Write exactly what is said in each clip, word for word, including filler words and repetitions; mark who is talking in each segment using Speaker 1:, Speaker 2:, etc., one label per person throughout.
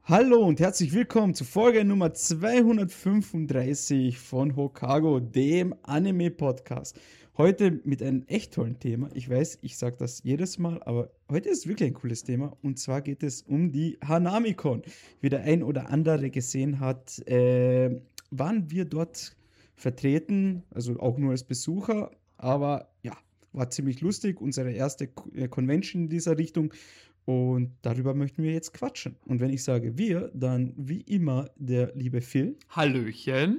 Speaker 1: Hallo und herzlich willkommen zu Folge Nummer zweihundertfünfunddreißig von Hokago, dem Anime-Podcast. Heute mit einem echt tollen Thema. Ich weiß, ich sage das jedes Mal, aber heute ist wirklich ein cooles Thema. Und zwar geht es um die Hanami-Con. Wie der ein oder andere gesehen hat, äh, waren wir dort vertreten, also auch nur als Besucher. Aber ja, war ziemlich lustig. Unsere erste Convention in dieser Richtung. Und darüber möchten wir jetzt quatschen. Und wenn ich sage wir, dann wie immer der liebe Phil.
Speaker 2: Hallöchen.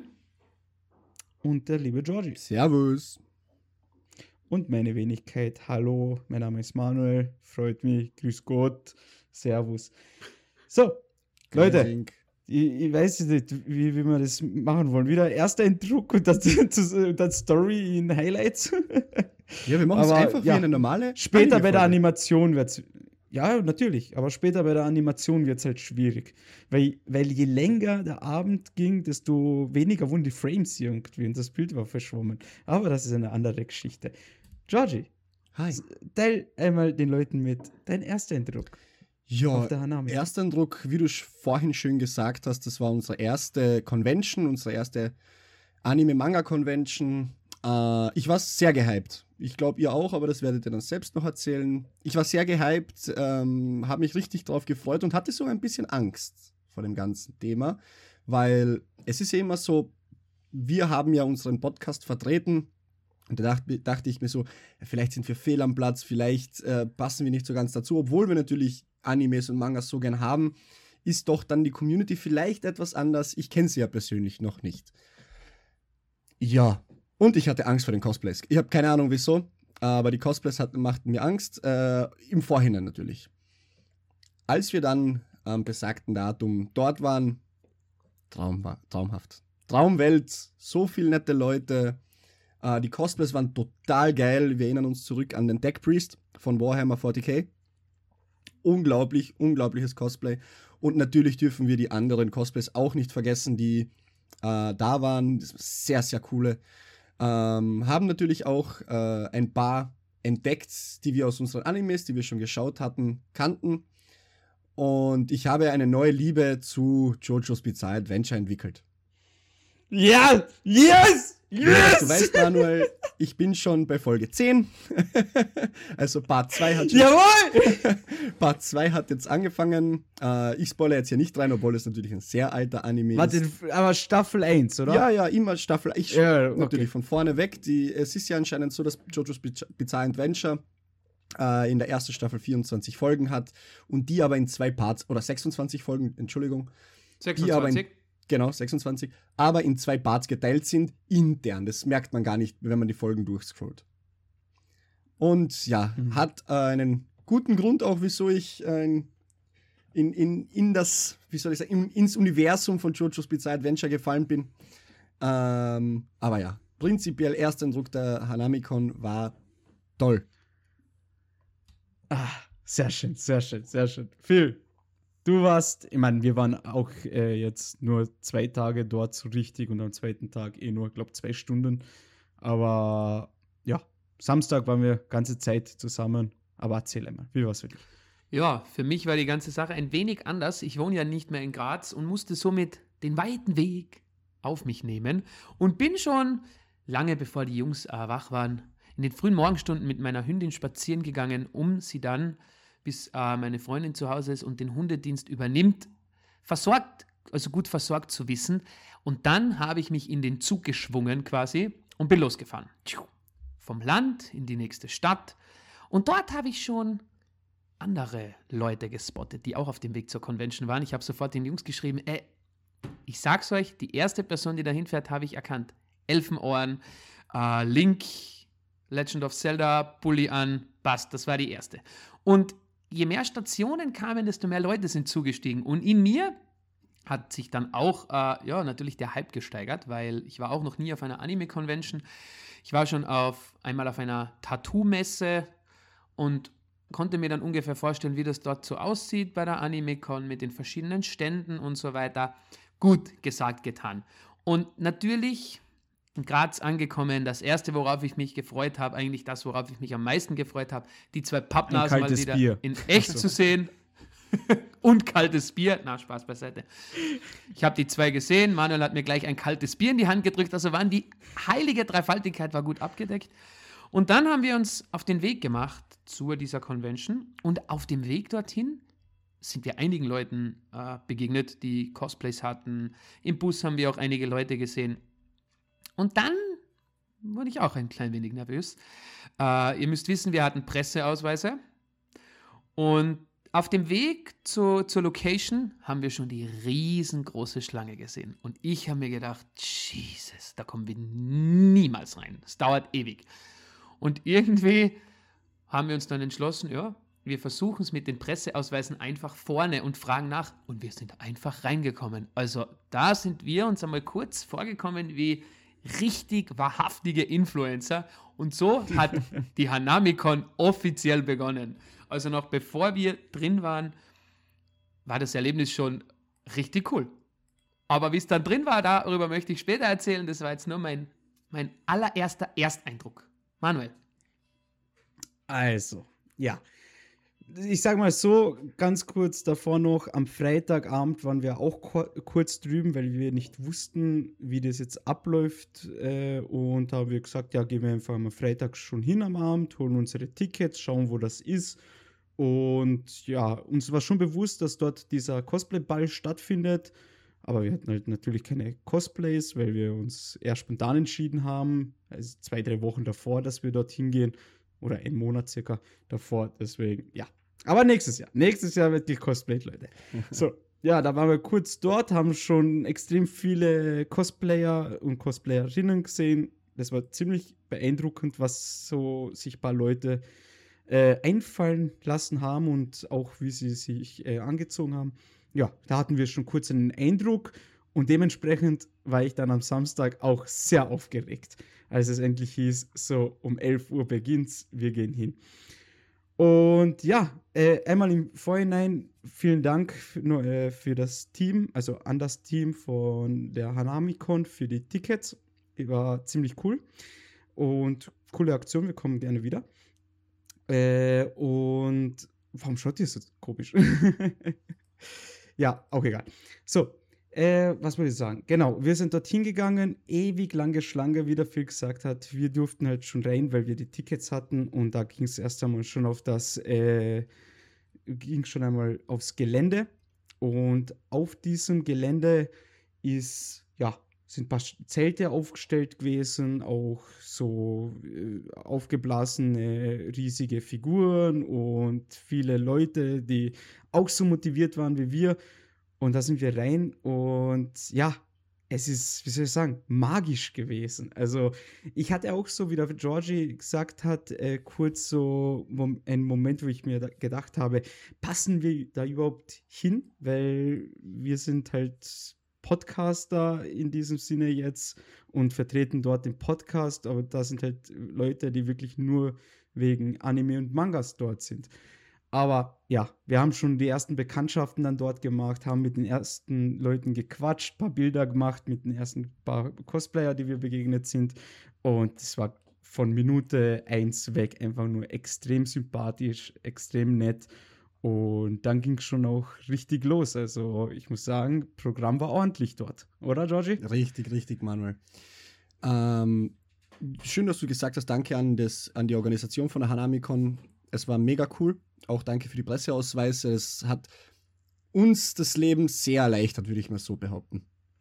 Speaker 1: Und der liebe Georgie.
Speaker 3: Servus.
Speaker 1: Und meine Wenigkeit. Hallo, mein Name ist Manuel. Freut mich. Grüß Gott. Servus. So, Leute. Ich, ich weiß nicht, wie, wie wir das machen wollen. Wieder erster Eindruck und dann, dann Story in Highlights.
Speaker 3: Ja, wir machen es einfach ja, wie eine normale.
Speaker 1: Später bei der Animation wird es. Ja, natürlich, aber später bei der Animation wird es halt schwierig. Weil, weil je länger der Abend ging, desto weniger wurden die Frames irgendwie und das Bild war verschwommen. Aber das ist eine andere Geschichte. Georgie,
Speaker 3: hi.
Speaker 1: Teil einmal den Leuten mit, dein erster Eindruck.
Speaker 3: Ja,
Speaker 1: auf der Hanami.
Speaker 3: Erster Eindruck, wie du vorhin schön gesagt hast, das war unsere erste Convention, unsere erste Anime-Manga-Convention. Äh, ich war sehr gehypt. Ich glaube, ihr auch, aber das werdet ihr dann selbst noch erzählen. Ich war sehr gehypt, ähm, habe mich richtig drauf gefreut und hatte so ein bisschen Angst vor dem ganzen Thema, weil es ist ja immer so, wir haben ja unseren Podcast vertreten und da dachte, dachte ich mir so, ja, vielleicht sind wir fehl am Platz, vielleicht äh, passen wir nicht so ganz dazu, obwohl wir natürlich Animes und Mangas so gern haben, ist doch dann die Community vielleicht etwas anders. Ich kenne sie ja persönlich noch nicht. Ja, und ich hatte Angst vor den Cosplays. Ich habe keine Ahnung wieso, aber die Cosplays hatten, machten mir Angst, äh, im Vorhinein natürlich. Als wir dann am besagten Datum dort waren, Traum, traumhaft. Traumwelt, so viele nette Leute. Äh, die Cosplays waren total geil. Wir erinnern uns zurück an den Deck Priest von Warhammer forty K. Unglaublich, unglaubliches Cosplay. Und natürlich dürfen wir die anderen Cosplays auch nicht vergessen, die äh, da waren. Das war sehr, sehr coole. Ähm, haben natürlich auch äh, ein paar entdeckt, die wir aus unseren Animes, die wir schon geschaut hatten, kannten. Und ich habe eine neue Liebe zu JoJo's Bizarre Adventure entwickelt.
Speaker 1: Ja, yes! Yes!
Speaker 3: Du weißt, Manuel, ich bin schon bei Folge zehn. Also Part zwei hat schon
Speaker 1: Jawohl!
Speaker 3: Part zwei hat jetzt angefangen. Äh, ich spoilere jetzt hier nicht rein, obwohl es natürlich ein sehr alter Anime
Speaker 1: Warte,
Speaker 3: ist.
Speaker 1: aber Staffel eins, oder?
Speaker 3: Ja, ja, immer Staffel eins.
Speaker 1: Ja, okay.
Speaker 3: Natürlich von vorne weg. Die, es ist ja anscheinend so, dass JoJo's Bizarre Adventure äh, in der ersten Staffel vierundzwanzig Folgen hat und die aber in zwei Parts, oder sechsundzwanzig Folgen, Entschuldigung.
Speaker 2: sechsundzwanzig?
Speaker 3: Die aber in, Genau, sechsundzwanzig, aber in zwei Parts geteilt sind, intern. Das merkt man gar nicht, wenn man die Folgen durchscrollt. Und ja, mhm. hat äh, einen guten Grund auch, wieso ich äh, in, in, in das, wie soll ich sagen, in, ins Universum von JoJo's Bizarre Adventure gefallen bin. Ähm, aber ja, prinzipiell erster Eindruck der Hanami-Con war toll.
Speaker 1: Ah, sehr schön, sehr schön, sehr schön. Phil, du warst, ich meine, wir waren auch äh, jetzt nur zwei Tage dort so richtig und am zweiten Tag eh nur, glaube zwei Stunden. Aber ja, Samstag waren wir ganze Zeit zusammen. Aber erzähl einmal, wie war es für dich?
Speaker 2: Ja, für mich war die ganze Sache ein wenig anders. Ich wohne ja nicht mehr in Graz und musste somit den weiten Weg auf mich nehmen und bin schon lange bevor die Jungs äh, wach waren, in den frühen Morgenstunden mit meiner Hündin spazieren gegangen, um sie dann, bis äh, meine Freundin zu Hause ist und den Hundedienst übernimmt, versorgt, also gut versorgt zu wissen. Und dann habe ich mich in den Zug geschwungen quasi und bin losgefahren. Vom Land in die nächste Stadt. Und dort habe ich schon andere Leute gespottet, die auch auf dem Weg zur Convention waren. Ich habe sofort den Jungs geschrieben, ey, ich sag's euch, die erste Person, die da hinfährt, habe ich erkannt. Elfenohren, äh, Link, Legend of Zelda, Pulli an, passt, das war die erste. Und je mehr Stationen kamen, desto mehr Leute sind zugestiegen. Und in mir hat sich dann auch, äh, ja, natürlich der Hype gesteigert, weil ich war auch noch nie auf einer Anime-Convention. Ich war schon auf, einmal auf einer Tattoo-Messe und konnte mir dann ungefähr vorstellen, wie das dort so aussieht bei der Anime-Con mit den verschiedenen Ständen und so weiter. Gut gesagt, getan. Und natürlich in Graz angekommen, das erste, worauf ich mich gefreut habe, eigentlich das, worauf ich mich am meisten gefreut habe, die zwei Pappnasen mal wieder
Speaker 1: Bier.
Speaker 2: in echt
Speaker 1: so.
Speaker 2: zu sehen. und kaltes Bier. Na, Spaß beiseite. Ich habe die zwei gesehen. Manuel hat mir gleich ein kaltes Bier in die Hand gedrückt. Also waren die heilige Dreifaltigkeit war gut abgedeckt. Und dann haben wir uns auf den Weg gemacht zu dieser Convention. Und auf dem Weg dorthin sind wir einigen Leuten äh, begegnet, die Cosplays hatten. Im Bus haben wir auch einige Leute gesehen. Und dann wurde ich auch ein klein wenig nervös. Äh, ihr müsst wissen, wir hatten Presseausweise. Und auf dem Weg zu, zur Location haben wir schon die riesengroße Schlange gesehen. Und ich habe mir gedacht, Jesus, da kommen wir niemals rein. Es dauert ewig. Und irgendwie haben wir uns dann entschlossen, ja, wir versuchen es mit den Presseausweisen einfach vorne und fragen nach. Und wir sind einfach reingekommen. Also da sind wir uns einmal kurz vorgekommen wie richtig wahrhaftige Influencer. Und so hat die Hanamicon offiziell begonnen. Also noch bevor wir drin waren, war das Erlebnis schon richtig cool. Aber wie es dann drin war, darüber möchte ich später erzählen. Das war jetzt nur mein, mein allererster Ersteindruck. Manuel.
Speaker 1: Also, ja. Ich sage mal so, ganz kurz davor noch, am Freitagabend waren wir auch ko- kurz drüben, weil wir nicht wussten, wie das jetzt abläuft. Äh, und da haben wir gesagt, ja, gehen wir einfach am Freitag schon hin am Abend, holen unsere Tickets, schauen, wo das ist. Und ja, uns war schon bewusst, dass dort dieser Cosplay-Ball stattfindet. Aber wir hatten halt natürlich keine Cosplays, weil wir uns eher spontan entschieden haben. Also zwei, drei Wochen davor, dass wir dort hingehen. Oder einen Monat circa davor. Deswegen, ja. Aber nächstes Jahr. Nächstes Jahr wird die Cosplay, Leute. So, ja, da waren wir kurz dort, haben schon extrem viele Cosplayer und Cosplayerinnen gesehen. Das war ziemlich beeindruckend, was so sich ein paar Leute äh, einfallen lassen haben und auch wie sie sich äh, angezogen haben. Ja, da hatten wir schon kurz einen Eindruck und dementsprechend war ich dann am Samstag auch sehr aufgeregt, als es endlich hieß, so um elf Uhr beginnt's, wir gehen hin. Und ja, äh, einmal im Vorhinein vielen Dank für, äh, für das Team, also an das Team von der Hanamicon für die Tickets. War ziemlich cool und coole Aktion, wir kommen gerne wieder. Äh, und warum schaut ihr so komisch? Ja, auch egal. So, äh, was wollte ich sagen? Genau, wir sind dorthin gegangen, ewig lange Schlange, wie der Phil gesagt hat. Wir durften halt schon rein, weil wir die Tickets hatten und da ging es erst einmal schon auf das, äh, ging schon einmal aufs Gelände und auf diesem Gelände ist, ja, sind ein paar Zelte aufgestellt gewesen, auch so äh, aufgeblasene riesige Figuren und viele Leute, die auch so motiviert waren wie wir. Und da sind wir rein und ja, es ist, wie soll ich sagen, magisch gewesen. Also ich hatte auch so, wie der Georgie gesagt hat, äh, kurz so mom- einen Moment, wo ich mir da gedacht habe, passen wir da überhaupt hin? Weil wir sind halt Podcaster in diesem Sinne jetzt und vertreten dort den Podcast, aber da sind halt Leute, die wirklich nur wegen Anime und Mangas dort sind. Aber ja, wir haben schon die ersten Bekanntschaften dann dort gemacht, haben mit den ersten Leuten gequatscht, ein paar Bilder gemacht mit den ersten paar Cosplayer, die wir begegnet sind. Und es war von Minute eins weg einfach nur extrem sympathisch, extrem nett. Und dann ging es schon auch richtig los. Also ich muss sagen, Programm war ordentlich dort. Oder, Georgie?
Speaker 3: Richtig, richtig, Manuel. Ähm, schön, dass du gesagt hast, danke an, das, an die Organisation von der Hanamicon. Es war mega cool. Auch danke für die Presseausweise. Es hat uns das Leben sehr erleichtert, würde ich mal so behaupten.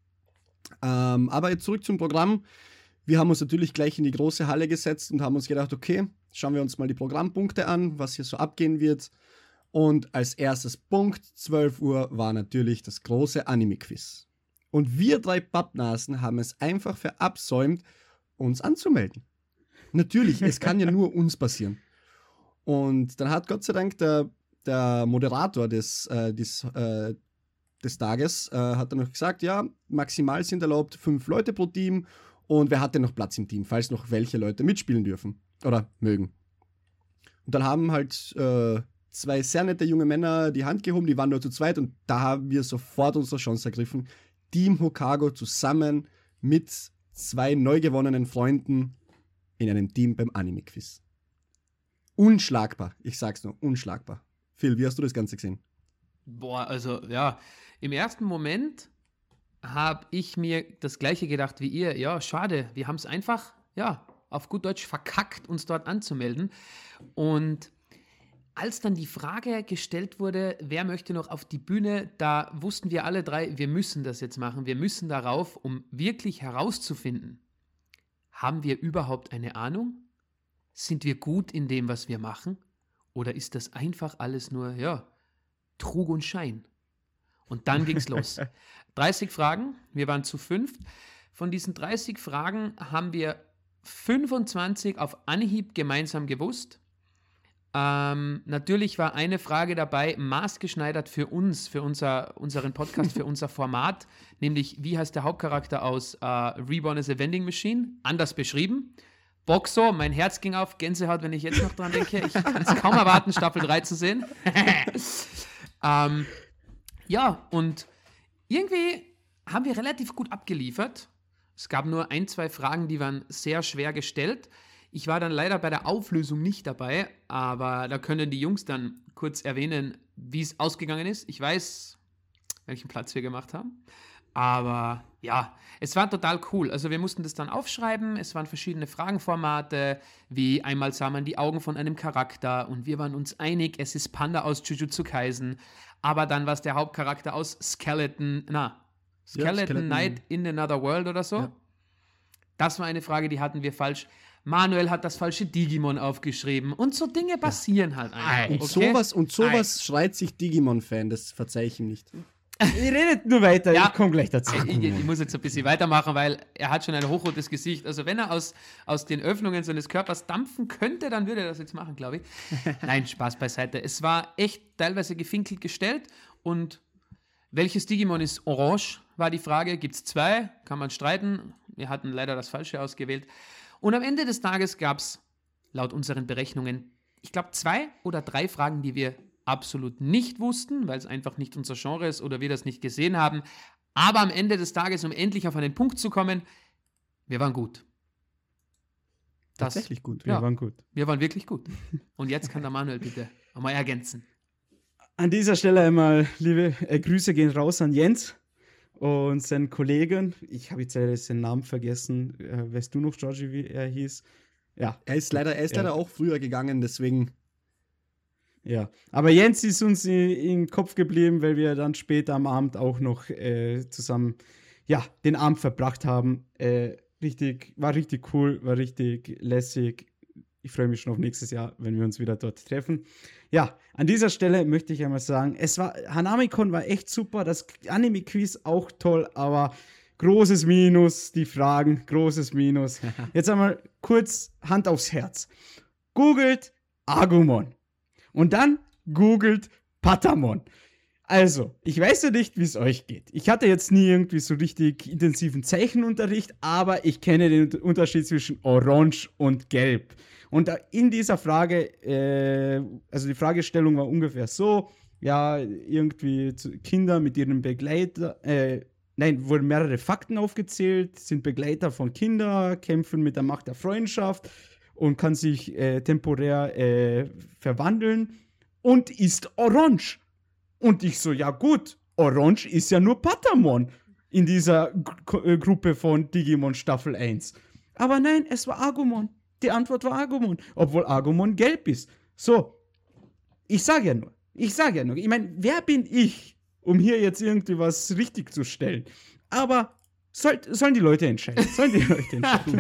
Speaker 3: Ähm, aber jetzt zurück zum Programm. Wir haben uns natürlich gleich in die große Halle gesetzt und haben uns gedacht, okay, schauen wir uns mal die Programmpunkte an, was hier so abgehen wird. Und als erstes Punkt, zwölf Uhr, war natürlich das große Anime-Quiz. Und wir drei Pappnasen haben es einfach verabsäumt, uns anzumelden. Natürlich, es kann ja nur uns passieren. Und dann hat Gott sei Dank der, der Moderator des, äh, des, äh, des Tages äh, hat dann noch gesagt, ja, maximal sind erlaubt fünf Leute pro Team und wer hat denn noch Platz im Team, falls noch welche Leute mitspielen dürfen oder mögen. Und dann haben halt äh, zwei sehr nette junge Männer die Hand gehoben, die waren nur zu zweit und da haben wir sofort unsere Chance ergriffen. Team Hokago zusammen mit zwei neu gewonnenen Freunden in einem Team beim Anime-Quiz. Unschlagbar, ich sag's nur, unschlagbar. Phil, wie hast du das Ganze gesehen?
Speaker 2: Boah, also ja, im ersten Moment habe ich mir das Gleiche gedacht wie ihr. Ja, schade, wir haben es einfach, ja, auf gut Deutsch verkackt, uns dort anzumelden. Und als dann die Frage gestellt wurde, wer möchte noch auf die Bühne, da wussten wir alle drei, wir müssen das jetzt machen, wir müssen darauf, um wirklich herauszufinden, haben wir überhaupt eine Ahnung? Sind wir gut in dem, was wir machen? Oder ist das einfach alles nur, ja, Trug und Schein? Und dann ging's los. dreißig Fragen, wir waren zu fünft. Von diesen dreißig Fragen haben wir fünfundzwanzig auf Anhieb gemeinsam gewusst. Ähm, natürlich war eine Frage dabei, maßgeschneidert für uns, für unser, unseren Podcast, für unser Format, nämlich wie heißt der Hauptcharakter aus äh, Reborn as a Vending Machine? Anders beschrieben. Boxo, mein Herz ging auf, Gänsehaut, wenn ich jetzt noch dran denke. Ich kann es kaum erwarten, Staffel drei zu sehen. ähm, ja, und irgendwie haben wir relativ gut abgeliefert. Es gab nur ein, zwei Fragen, die waren sehr schwer gestellt. Ich war dann leider bei der Auflösung nicht dabei, aber da können die Jungs dann kurz erwähnen, wie es ausgegangen ist. Ich weiß, welchen Platz wir gemacht haben. Aber ja, es war total cool. Also wir mussten das dann aufschreiben. Es waren verschiedene Fragenformate, wie einmal sah man die Augen von einem Charakter und wir waren uns einig, es ist Panda aus Jujutsu Kaisen. Aber dann war es der Hauptcharakter aus Skeleton, na, Skeleton, ja, Skeleton Knight in Another World oder so. Ja. Das war eine Frage, die hatten wir falsch. Manuel hat das falsche Digimon aufgeschrieben. Und so Dinge passieren ja. halt einfach.
Speaker 3: Und okay? sowas, und sowas schreit sich Digimon-Fan, das verzeihe ich ihm nicht.
Speaker 1: Ihr redet nur weiter, ja. Ich komme gleich dazu.
Speaker 2: Ich, ich, ich muss jetzt ein bisschen weitermachen, weil er hat schon ein hochrotes Gesicht. Also wenn er aus, aus den Öffnungen seines Körpers dampfen könnte, dann würde er das jetzt machen, glaube ich. Nein, Spaß beiseite. Es war echt teilweise gefinkelt gestellt. Und welches Digimon ist orange, war die Frage. Gibt es zwei? Kann man streiten. Wir hatten leider das Falsche ausgewählt. Und am Ende des Tages gab es laut unseren Berechnungen, ich glaube, zwei oder drei Fragen, die wir absolut nicht wussten, weil es einfach nicht unser Genre ist oder wir das nicht gesehen haben. Aber am Ende des Tages, um endlich auf einen Punkt zu kommen, wir waren gut.
Speaker 3: Das, Tatsächlich gut.
Speaker 2: Wir ja, waren gut. Wir waren wirklich gut. Und jetzt kann der Manuel bitte einmal ergänzen.
Speaker 1: An dieser Stelle einmal liebe äh, Grüße gehen raus an Jens und seinen Kollegen. Ich habe jetzt leider seinen Namen vergessen. Äh, weißt du noch, Georgie, wie er hieß? Ja.
Speaker 3: Er ist leider, er ist ja. leider auch früher gegangen, deswegen...
Speaker 1: Ja, aber Jens ist uns in, in den Kopf geblieben, weil wir dann später am Abend auch noch äh, zusammen, ja, den Abend verbracht haben. Äh, richtig, war richtig cool, war richtig lässig. Ich freue mich schon auf nächstes Jahr, wenn wir uns wieder dort treffen. Ja, an dieser Stelle möchte ich einmal sagen, es war, Hanami-Con war echt super, das Anime-Quiz auch toll, aber großes Minus, die Fragen, großes Minus. Jetzt einmal kurz Hand aufs Herz. Googelt Agumon. Und dann googelt Patamon. Also, ich weiß ja nicht, wie es euch geht. Ich hatte jetzt nie irgendwie so richtig intensiven Zeichenunterricht, aber ich kenne den Unterschied zwischen Orange und Gelb. Und in dieser Frage, äh, also die Fragestellung war ungefähr so, ja, irgendwie Kinder mit ihren Begleiter, äh, nein, wurden mehrere Fakten aufgezählt, sind Begleiter von Kindern, kämpfen mit der Macht der Freundschaft und kann sich äh, temporär äh, verwandeln und ist orange. Und ich so, ja gut, orange ist ja nur Patamon in dieser G- äh, Gruppe von Digimon Staffel eins. Aber nein, es war Agumon. Die Antwort war Agumon, obwohl Agumon gelb ist. So, ich sage ja nur, ich sage ja nur, ich meine, wer bin ich, um hier jetzt irgendwie was richtig zu stellen? Aber soll, sollen die Leute entscheiden, sollen die Leute entscheiden.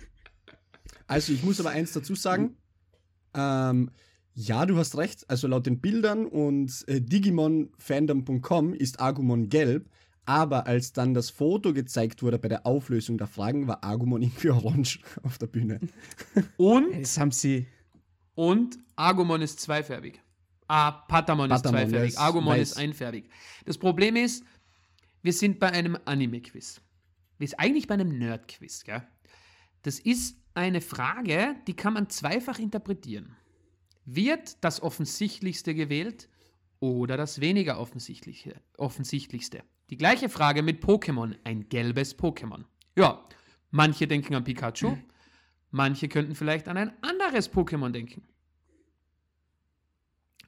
Speaker 3: Also ich muss aber eins dazu sagen, ähm, ja, du hast recht, also laut den Bildern und äh, Digimon Fandom Punkt com ist Agumon gelb, aber als dann das Foto gezeigt wurde bei der Auflösung der Fragen, war Agumon irgendwie orange auf der Bühne.
Speaker 2: Und,
Speaker 1: das haben sie...
Speaker 2: und Agumon ist zweifärbig. Ah, Patamon, Patamon ist zweifärbig, ist Agumon weiß. ist einfärbig. Das Problem ist, wir sind bei einem Anime-Quiz. Wir sind eigentlich bei einem Nerd-Quiz, gell? Das ist eine Frage, die kann man zweifach interpretieren. Wird das Offensichtlichste gewählt oder das weniger Offensichtliche, Offensichtlichste? Die gleiche Frage mit Pokémon, ein gelbes Pokémon. Ja, manche denken an Pikachu, manche könnten vielleicht an ein anderes Pokémon denken.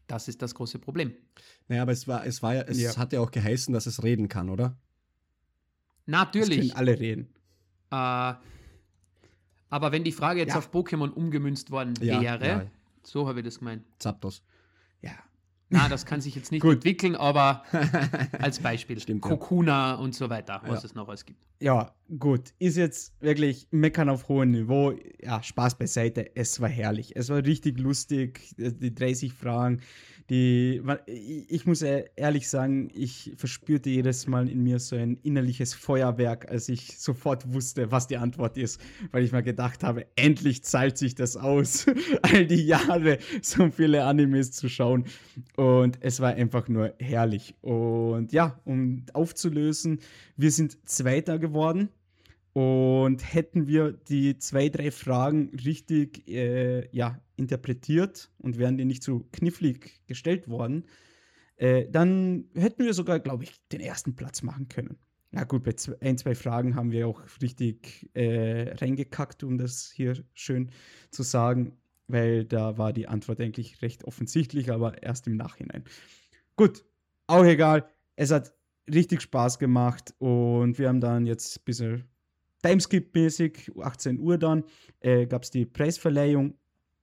Speaker 2: Das ist das große Problem.
Speaker 3: Naja, aber es war, es war ja, es
Speaker 1: Ja.
Speaker 3: hat ja auch geheißen, dass es reden kann, oder?
Speaker 1: Es
Speaker 2: Natürlich.
Speaker 1: können alle reden.
Speaker 2: Äh, aber wenn die Frage jetzt
Speaker 1: Ja.
Speaker 2: auf Pokémon umgemünzt worden
Speaker 3: Ja,
Speaker 2: wäre,
Speaker 3: ja.
Speaker 2: so habe ich das gemeint.
Speaker 3: Zapdos.
Speaker 1: Ja.
Speaker 2: Na, das kann sich jetzt nicht
Speaker 1: Gut.
Speaker 2: entwickeln, aber als Beispiel.
Speaker 3: Stimmt, ja.
Speaker 2: Kokuna und so weiter, was
Speaker 3: Ja.
Speaker 2: es noch alles gibt.
Speaker 1: Ja, gut. Ist jetzt wirklich meckern auf hohem Niveau. Ja, Spaß beiseite. Es war herrlich. Es war richtig lustig. Die dreißig Fragen. Die, ich ich muss e- ehrlich sagen, ich verspürte jedes Mal in mir so ein innerliches Feuerwerk, als ich sofort wusste, was die Antwort ist. Weil ich mir gedacht habe, endlich zahlt sich das aus, all die Jahre so viele Animes zu schauen. Und es war einfach nur herrlich. Und ja, um aufzulösen, wir sind Zweiter geworden. Und hätten wir die zwei, drei Fragen richtig äh, ja, interpretiert und wären die nicht so knifflig gestellt worden, äh, dann hätten wir sogar, glaube ich, den ersten Platz machen können. Ja gut, bei zwei, ein, zwei Fragen haben wir auch richtig äh, reingekackt, um das hier schön zu sagen, weil da war die Antwort eigentlich recht offensichtlich, aber erst im Nachhinein. Gut, auch egal. Es hat richtig Spaß gemacht und wir haben dann jetzt ein bisschen Timeskip-mäßig, achtzehn Uhr dann, äh, gab es die Preisverleihung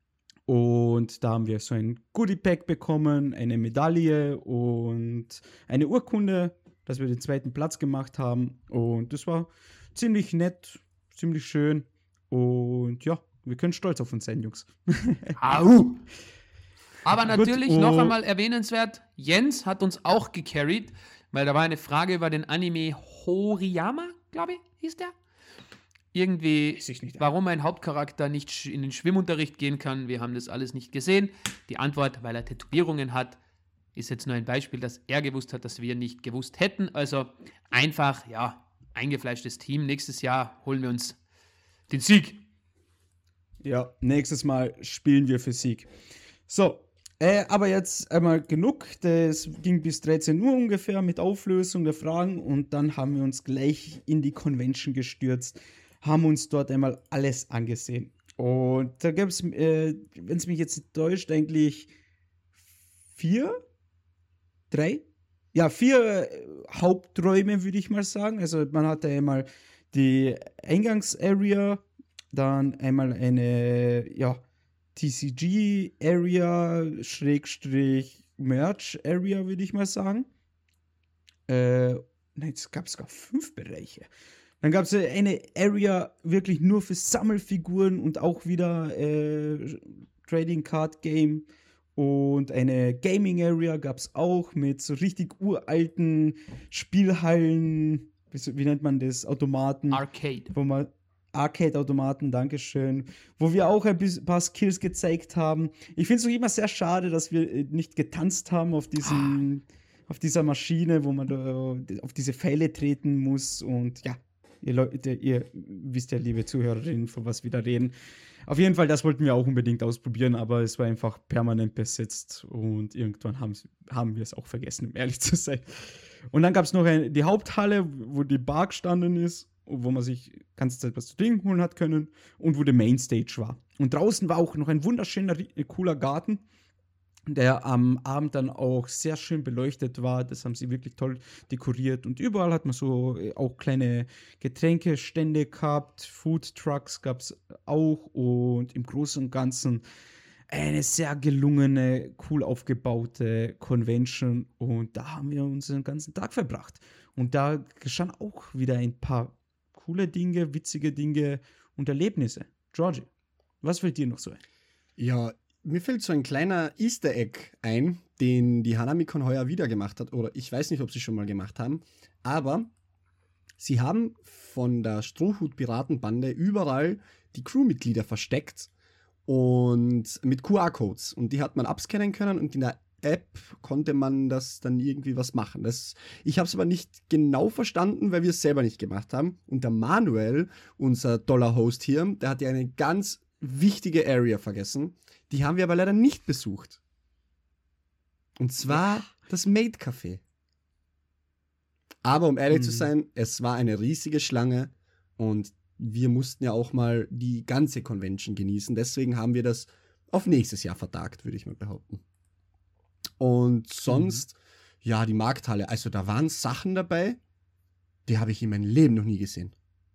Speaker 1: und da haben wir so ein Goodie-Pack bekommen, eine Medaille und eine Urkunde, dass wir den zweiten Platz gemacht haben und das war ziemlich nett, ziemlich schön und ja, wir können stolz auf uns sein, Jungs.
Speaker 2: Au! Aber
Speaker 1: Gut,
Speaker 2: natürlich noch
Speaker 1: oh.
Speaker 2: einmal erwähnenswert, Jens hat uns auch gecarried, weil da war eine Frage über den Anime Horiyama, glaube ich, hieß der. Irgendwie,
Speaker 1: Weiß ich nicht.
Speaker 2: warum ein Hauptcharakter nicht sch- in den Schwimmunterricht gehen kann. Wir haben das alles nicht gesehen. Die Antwort, weil er Tätowierungen hat, ist jetzt nur ein Beispiel, dass er gewusst hat, dass wir nicht gewusst hätten. Also einfach, ja, eingefleischtes Team. Nächstes Jahr holen wir uns den Sieg.
Speaker 1: Ja, nächstes Mal spielen wir für Sieg. So, äh, aber jetzt einmal genug. Das ging bis dreizehn Uhr ungefähr mit Auflösung der Fragen und dann haben wir uns gleich in die Convention gestürzt, haben uns dort einmal alles angesehen. Und da gab es, äh, wenn es mich jetzt nicht täuscht, eigentlich vier, drei, ja, vier äh, Haupträume, würde ich mal sagen. Also man hatte einmal die Eingangsarea, dann einmal eine, ja, T C G-Area, Schrägstrich Merch-Area, würde ich mal sagen. Äh, nein, es gab sogar fünf Bereiche. Dann gab es eine Area wirklich nur für Sammelfiguren und auch wieder äh, Trading Card Game. Und eine Gaming Area gab es auch mit so richtig uralten Spielhallen, wie, wie nennt man das, Automaten,
Speaker 2: Arcade.
Speaker 1: wo man Arcade-Automaten, Dankeschön, wo wir auch ein bis- paar Skills gezeigt haben. Ich finde es auch immer sehr schade, dass wir äh, nicht getanzt haben auf diesem, auf dieser Maschine, wo man da äh, auf diese Pfeile treten muss. Und ja, ihr Leute, ihr wisst ja, liebe Zuhörerinnen, von was wir da reden. Auf jeden Fall, das wollten wir auch unbedingt ausprobieren, aber es war einfach permanent besetzt und irgendwann haben, haben wir es auch vergessen, um ehrlich zu sein. Und dann gab es noch eine, die Haupthalle, wo die Bar gestanden ist, wo man sich die ganze Zeit was zu trinken holen hat können und wo die Mainstage war. Und draußen war auch noch ein wunderschöner, ri- cooler Garten, der am Abend dann auch sehr schön beleuchtet war. Das haben sie wirklich toll dekoriert. Und überall hat man so äh, auch kleine Getränkestände gehabt, Food Trucks gab es auch. Und im Großen und Ganzen eine sehr gelungene, cool aufgebaute Convention. Und da haben wir unseren ganzen Tag verbracht. Und da geschahen auch wieder ein paar coole Dinge, witzige Dinge und Erlebnisse. Georgie, was fällt dir noch so ein?
Speaker 3: Ja, mir fällt so ein kleiner Easter Egg ein, den die Hanamikon heuer wieder gemacht hat. Oder ich weiß nicht, ob sie schon mal gemacht haben. Aber sie haben von der Strohhut-Piratenbande überall die Crewmitglieder versteckt und mit Q R-Codes. Und die hat man abscannen können und in der App konnte man das dann irgendwie was machen. Das, ich habe es aber nicht genau verstanden, weil wir es selber nicht gemacht haben. Und der Manuel, unser Dollar-Host hier, der hat ja eine ganz wichtige Area vergessen. Die haben wir aber leider nicht besucht. Und zwar ja. das Maid Café. Aber um ehrlich mhm. zu sein, es war eine riesige Schlange und wir mussten ja auch mal die ganze Convention genießen. Deswegen haben wir das auf nächstes Jahr vertagt, würde ich mal behaupten. Und sonst, mhm. ja, die Markthalle. Also da waren Sachen dabei, die habe ich in meinem Leben noch nie gesehen.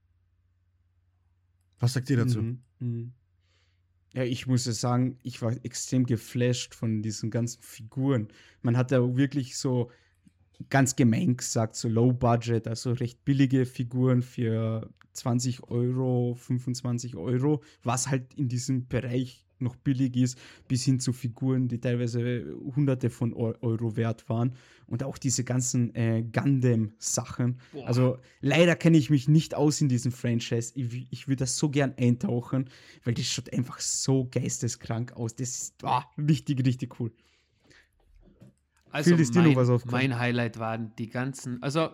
Speaker 3: Was sagt ihr dazu?
Speaker 1: Mhm. Mhm. Ja, ich muss ja sagen, ich war extrem geflasht von diesen ganzen Figuren. Man hat ja wirklich so ganz gemein gesagt, so Low Budget, also recht billige Figuren für zwanzig Euro, fünfundzwanzig Euro, was halt in diesem Bereich noch billig ist, bis hin zu Figuren, die teilweise hunderte von Euro wert waren. Und auch diese ganzen äh, Gundam-Sachen. Boah. Also leider kenne ich mich nicht aus in diesem Franchise. Ich, ich würde das so gern eintauchen, weil das schaut einfach so geisteskrank aus. Das ist oh, richtig, richtig cool.
Speaker 2: Also mein, mein Highlight waren die ganzen, also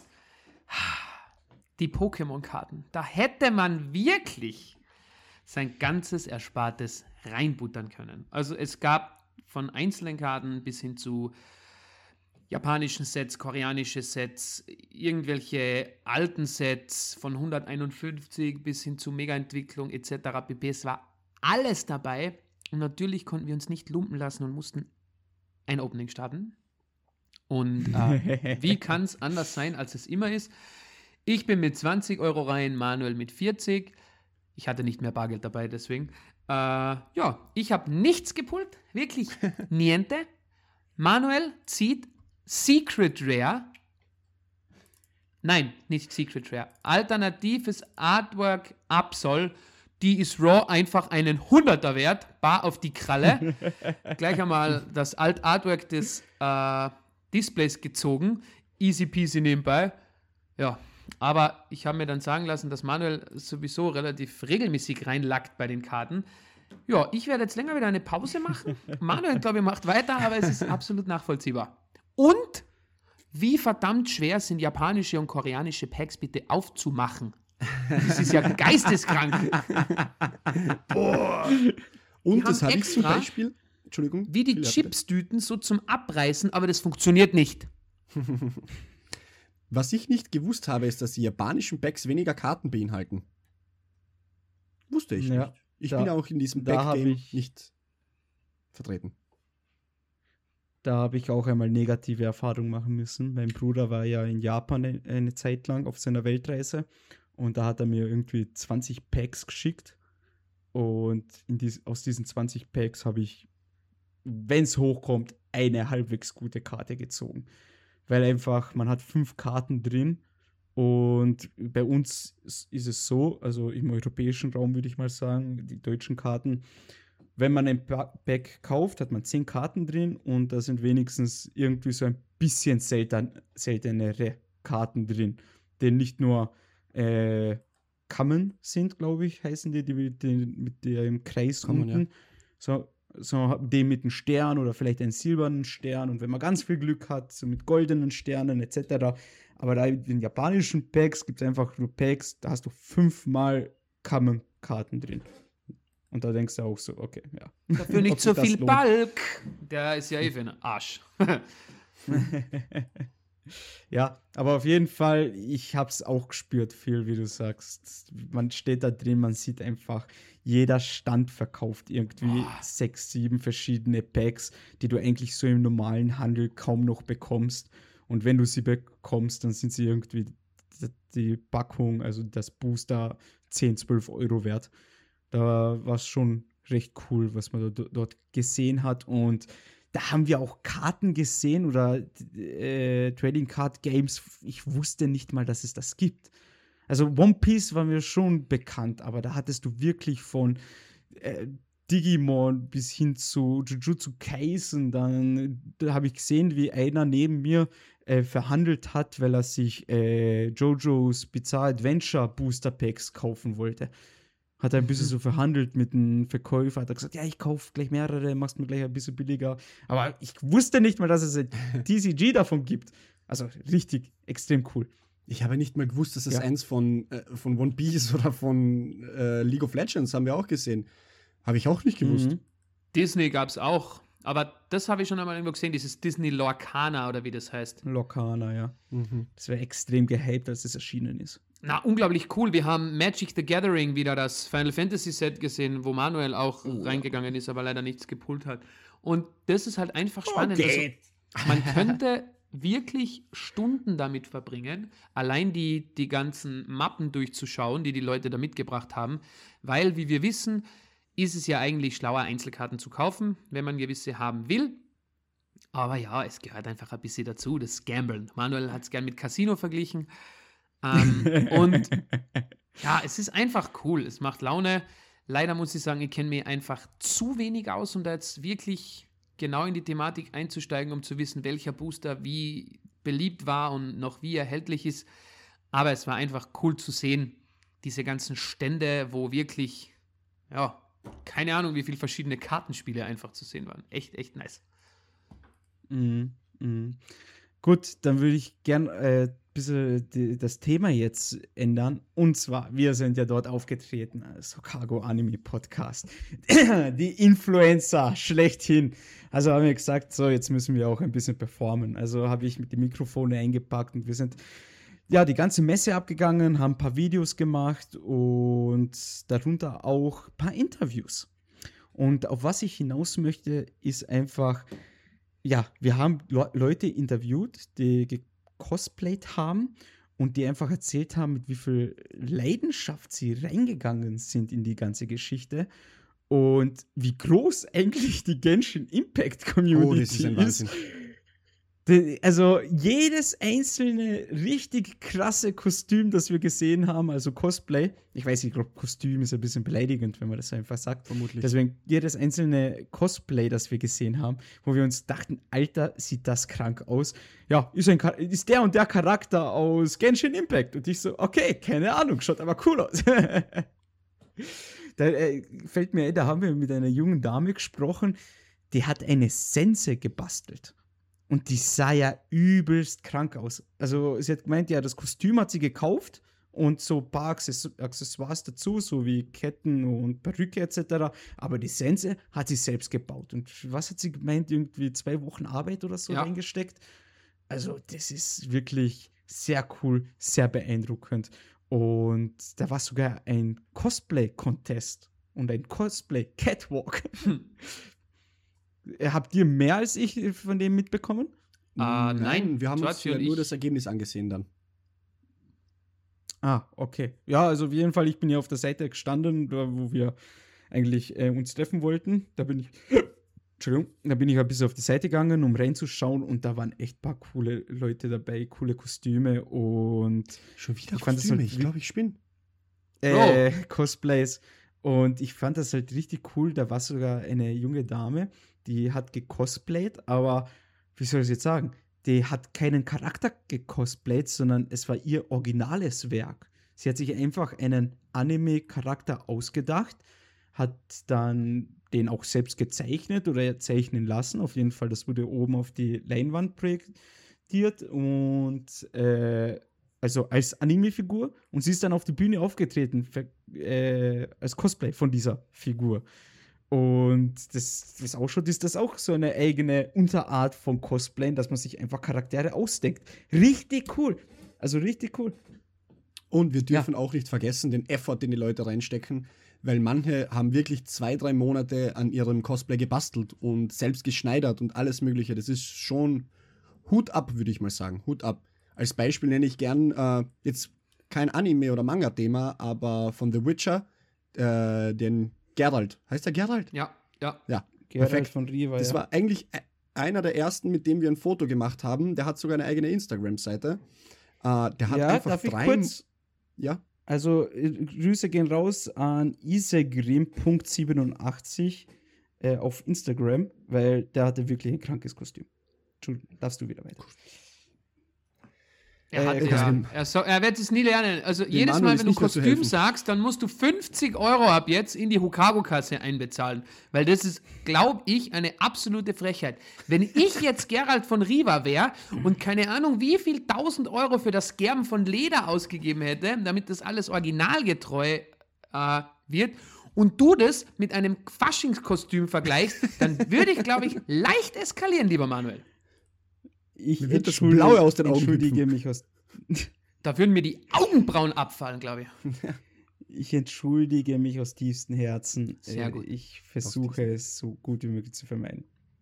Speaker 2: die Pokémon-Karten. Da hätte man wirklich sein ganzes Erspartes reinbuttern können. Also es gab von einzelnen Karten bis hin zu japanischen Sets, koreanische Sets, irgendwelche alten Sets von hunderteinundfünfzig bis hin zu Mega-Entwicklung et cetera pp. Es war alles dabei und natürlich konnten wir uns nicht lumpen lassen und mussten ein Opening starten. Und äh, wie kann es anders sein, als es immer ist? Ich bin mit zwanzig Euro rein, Manuel mit vierzig. Ich hatte nicht mehr Bargeld dabei, deswegen. Äh, ja, ich habe nichts gepult, wirklich niente. Manuel zieht Secret Rare. Nein, nicht Secret Rare. Alternatives Artwork Absol. Die ist Raw einfach einen Hunderter wert, bar auf die Kralle. Gleich einmal das Alt-Artwork des äh, Displays gezogen. Easy peasy nebenbei. Ja, aber ich habe mir dann sagen lassen, dass Manuel sowieso relativ regelmäßig reinlackt bei den Karten. Ja, ich werde jetzt länger wieder eine Pause machen. Manuel, glaube ich, macht weiter, aber es ist absolut nachvollziehbar. Und wie verdammt schwer sind japanische und koreanische Packs bitte aufzumachen? Das ist ja geisteskrank. Boah.
Speaker 3: Und das habe ich zum Beispiel, Entschuldigung.
Speaker 2: Wie die Chipstüten so zum Abreißen, aber das funktioniert nicht.
Speaker 3: Was ich nicht gewusst habe, ist, dass die japanischen Packs weniger Karten beinhalten. Wusste ich ja, nicht. Ich da, bin auch in diesem Pack-Game nicht vertreten.
Speaker 1: Da habe ich auch einmal negative Erfahrungen machen müssen. Mein Bruder war ja in Japan eine, eine Zeit lang auf seiner Weltreise. Und da hat er mir irgendwie zwanzig Packs geschickt. Und in dies, aus diesen zwanzig Packs habe ich, wenn es hochkommt, eine halbwegs gute Karte gezogen. Weil einfach, man hat fünf Karten drin. Und bei uns ist es so, also im europäischen Raum würde ich mal sagen, die deutschen Karten, wenn man ein Pack kauft, hat man zehn Karten drin. Und da sind wenigstens irgendwie so ein bisschen selten, seltenere Karten drin. Die nicht nur Äh, Kamen sind, glaube ich, heißen die, die mit, die, mit dem Kreis Kamen, unten. Ja. So, so den mit einem Stern oder vielleicht einen silbernen Stern. Und wenn man ganz viel Glück hat, so mit goldenen Sternen et cetera. Aber da in den japanischen Packs gibt es einfach nur Packs, da hast du fünfmal Kamen-Karten drin. Und da denkst du auch so, okay, ja.
Speaker 2: Dafür nicht so viel Balk. Der ist ja eh für einen Arsch.
Speaker 1: Ja, aber auf jeden Fall, ich habe es auch gespürt, viel, wie du sagst. Man steht da drin, man sieht einfach, jeder Stand verkauft irgendwie oh. sechs, sieben verschiedene Packs, die du eigentlich so im normalen Handel kaum noch bekommst. Und wenn du sie bekommst, dann sind sie irgendwie die Packung, also das Booster, zehn, zwölf Euro wert. Da war es schon recht cool, was man dort, dort gesehen hat. Und da haben wir auch Karten gesehen oder äh, Trading Card Games. Ich wusste nicht mal, dass es das gibt. Also One Piece war mir schon bekannt, aber da hattest du wirklich von äh, Digimon bis hin zu Jujutsu Kaisen. Dann da habe ich gesehen, wie einer neben mir äh, verhandelt hat, weil er sich äh, JoJo's Bizarre Adventure Booster Packs kaufen wollte. Hat er ein bisschen so verhandelt mit dem Verkäufer, hat er gesagt, ja, ich kaufe gleich mehrere, machst mir gleich ein bisschen billiger. Aber ich wusste nicht mal, dass es ein T C G davon gibt. Also richtig, extrem cool.
Speaker 3: Ich habe nicht mal gewusst, dass es ja. eins von, äh, von One Piece oder von äh, League of Legends haben wir auch gesehen. Habe ich auch nicht gewusst. Mhm.
Speaker 2: Disney gab es auch. Aber das habe ich schon einmal irgendwo gesehen, dieses Disney Lorcana oder wie das heißt.
Speaker 1: Lorcana, ja. Mhm. Das wäre extrem gehypt, als es erschienen ist.
Speaker 2: Na, unglaublich cool. Wir haben Magic the Gathering wieder, das Final Fantasy Set gesehen, wo Manuel auch oh. reingegangen ist, aber leider nichts gepult hat. Und das ist halt einfach spannend.
Speaker 3: Okay.
Speaker 2: Also, man könnte wirklich Stunden damit verbringen, allein die, die ganzen Mappen durchzuschauen, die die Leute da mitgebracht haben, weil, wie wir wissen, ist es ja eigentlich schlauer, Einzelkarten zu kaufen, wenn man gewisse haben will. Aber ja, es gehört einfach ein bisschen dazu, das Gamblen. Manuel hat es gern mit Casino verglichen. Ähm, und ja, es ist einfach cool, es macht Laune. Leider muss ich sagen, ich kenne mich einfach zu wenig aus, um da jetzt wirklich genau in die Thematik einzusteigen, um zu wissen, welcher Booster wie beliebt war und noch wie erhältlich ist. Aber es war einfach cool zu sehen, diese ganzen Stände, wo wirklich, ja, keine Ahnung, wie viele verschiedene Kartenspiele einfach zu sehen waren. Echt, echt nice.
Speaker 1: Mhm, mhm. Gut, dann würde ich gern äh, bisschen die, das Thema jetzt ändern. Und zwar, wir sind ja dort aufgetreten als Hokago Anime Podcast. Die Influencer schlechthin. Also haben wir gesagt, so, jetzt müssen wir auch ein bisschen performen. Also habe ich mit den Mikrofonen eingepackt und wir sind ja die ganze Messe abgegangen, haben ein paar Videos gemacht und darunter auch ein paar Interviews. Und auf was ich hinaus möchte, ist einfach, ja, wir haben Le- Leute interviewt, die gecosplayt haben und die einfach erzählt haben, mit wie viel Leidenschaft sie reingegangen sind in die ganze Geschichte und wie groß eigentlich die Genshin Impact Community
Speaker 3: Oh, das ist ein Wahnsinn.
Speaker 1: ist. Die- Also jedes einzelne richtig krasse Kostüm, das wir gesehen haben, also Cosplay, ich weiß nicht, ich glaube, Kostüm ist ein bisschen beleidigend, wenn man das einfach sagt.
Speaker 3: Vermutlich.
Speaker 1: Deswegen jedes einzelne Cosplay, das wir gesehen haben, wo wir uns dachten, Alter, sieht das krank aus. Ja, ist, ein, Char- ist der und der Charakter aus Genshin Impact. Und ich so, okay, keine Ahnung, schaut aber cool aus. Da äh, fällt mir ein, da haben wir mit einer jungen Dame gesprochen, die hat eine Sense gebastelt. Und die sah ja übelst krank aus. Also sie hat gemeint, ja, das Kostüm hat sie gekauft und so ein paar Access- Accessoires dazu, so wie Ketten und Perücke et cetera. Aber die Sense hat sie selbst gebaut. Und was hat sie gemeint? Irgendwie zwei Wochen Arbeit oder so
Speaker 2: Ja.
Speaker 1: reingesteckt. Also das ist wirklich sehr cool, sehr beeindruckend. Und da war sogar ein Cosplay-Contest und ein Cosplay-Catwalk. Habt ihr mehr als ich von dem mitbekommen?
Speaker 2: Ah, nein,
Speaker 3: wir haben uns
Speaker 2: Georgie
Speaker 3: ja
Speaker 2: und
Speaker 3: nur
Speaker 2: ich-
Speaker 3: das Ergebnis angesehen dann.
Speaker 1: Ah, okay. Ja, also auf jeden Fall, ich bin ja auf der Seite gestanden, da wo wir eigentlich äh, uns treffen wollten. Da bin ich, Entschuldigung, da bin ich ein bisschen auf die Seite gegangen, um reinzuschauen und da waren echt ein paar coole Leute dabei, coole Kostüme und
Speaker 3: Schon wieder
Speaker 1: Ich fand das
Speaker 3: Kostüme,
Speaker 1: halt
Speaker 3: ich glaube, ich spinne.
Speaker 1: äh, Cosplays. Und ich fand das halt richtig cool. Da war sogar eine junge Dame, die hat gecosplayt, aber wie soll ich es jetzt sagen? Die hat keinen Charakter gecosplayt, sondern es war ihr originales Werk. Sie hat sich einfach einen Anime-Charakter ausgedacht, hat dann den auch selbst gezeichnet oder zeichnen lassen. Auf jeden Fall, das wurde oben auf die Leinwand projektiert und äh, also als Anime-Figur und sie ist dann auf die Bühne aufgetreten für, äh, als Cosplay von dieser Figur. Und das, das ausschaut, ist das auch so eine eigene Unterart von Cosplayen, dass man sich einfach Charaktere ausdenkt. Richtig cool. Also richtig cool.
Speaker 3: Und wir dürfen auch nicht vergessen, den Effort, den die Leute reinstecken, weil manche haben wirklich zwei, drei Monate an ihrem Cosplay gebastelt und selbst geschneidert und alles Mögliche. Das ist schon Hut ab, würde ich mal sagen. Hut ab. Als Beispiel nenne ich gern äh, jetzt kein Anime- oder Manga-Thema, aber von The Witcher, äh, den Geralt. Heißt der Geralt?
Speaker 2: Ja, ja.
Speaker 3: Ja,
Speaker 1: Geralt
Speaker 3: perfekt.
Speaker 1: von Riva.
Speaker 3: Das
Speaker 1: ja.
Speaker 3: war eigentlich e- einer der ersten, mit dem wir ein Foto gemacht haben. Der hat sogar eine eigene Instagram-Seite. Äh, der hat
Speaker 1: ja,
Speaker 3: einfach
Speaker 1: darf ich
Speaker 3: drei.
Speaker 1: kurz?
Speaker 3: Ja,
Speaker 1: Also, äh, Grüße gehen raus an isegrim Punkt siebenundachtzig äh, auf Instagram, weil der hatte wirklich ein krankes Kostüm. Entschuldigung, darfst du wieder weiter.
Speaker 2: Er,
Speaker 1: Äh,
Speaker 2: hat,
Speaker 1: Kostüm.
Speaker 2: ja, er, so, er wird es nie lernen. Also jedes
Speaker 3: Manuel
Speaker 2: Mal,
Speaker 3: ist
Speaker 2: wenn du
Speaker 3: nicht mehr zu
Speaker 2: Kostüm
Speaker 3: helfen.
Speaker 2: sagst, dann musst du fünfzig Euro ab jetzt in die Hokago-Kasse einbezahlen. Weil das ist, glaube ich, eine absolute Frechheit. Wenn ich jetzt Geralt von Riva wäre und keine Ahnung, wie viel tausend Euro für das Gerben von Leder ausgegeben hätte, damit das alles originalgetreu äh, wird, und du das mit einem Faschingskostüm vergleichst, dann würde ich, glaube ich, leicht eskalieren, lieber Manuel.
Speaker 1: Ich
Speaker 3: Mir wird das
Speaker 1: entschuldige-
Speaker 3: Blaue aus den Augen
Speaker 1: entschuldige
Speaker 3: hüpfen.
Speaker 1: mich aus.
Speaker 2: Da würden mir die Augenbrauen abfallen, glaube ich.
Speaker 1: Ich entschuldige mich aus tiefstem Herzen.
Speaker 2: Sehr
Speaker 1: Äh,
Speaker 2: gut.
Speaker 1: Ich versuche es so gut wie möglich zu vermeiden.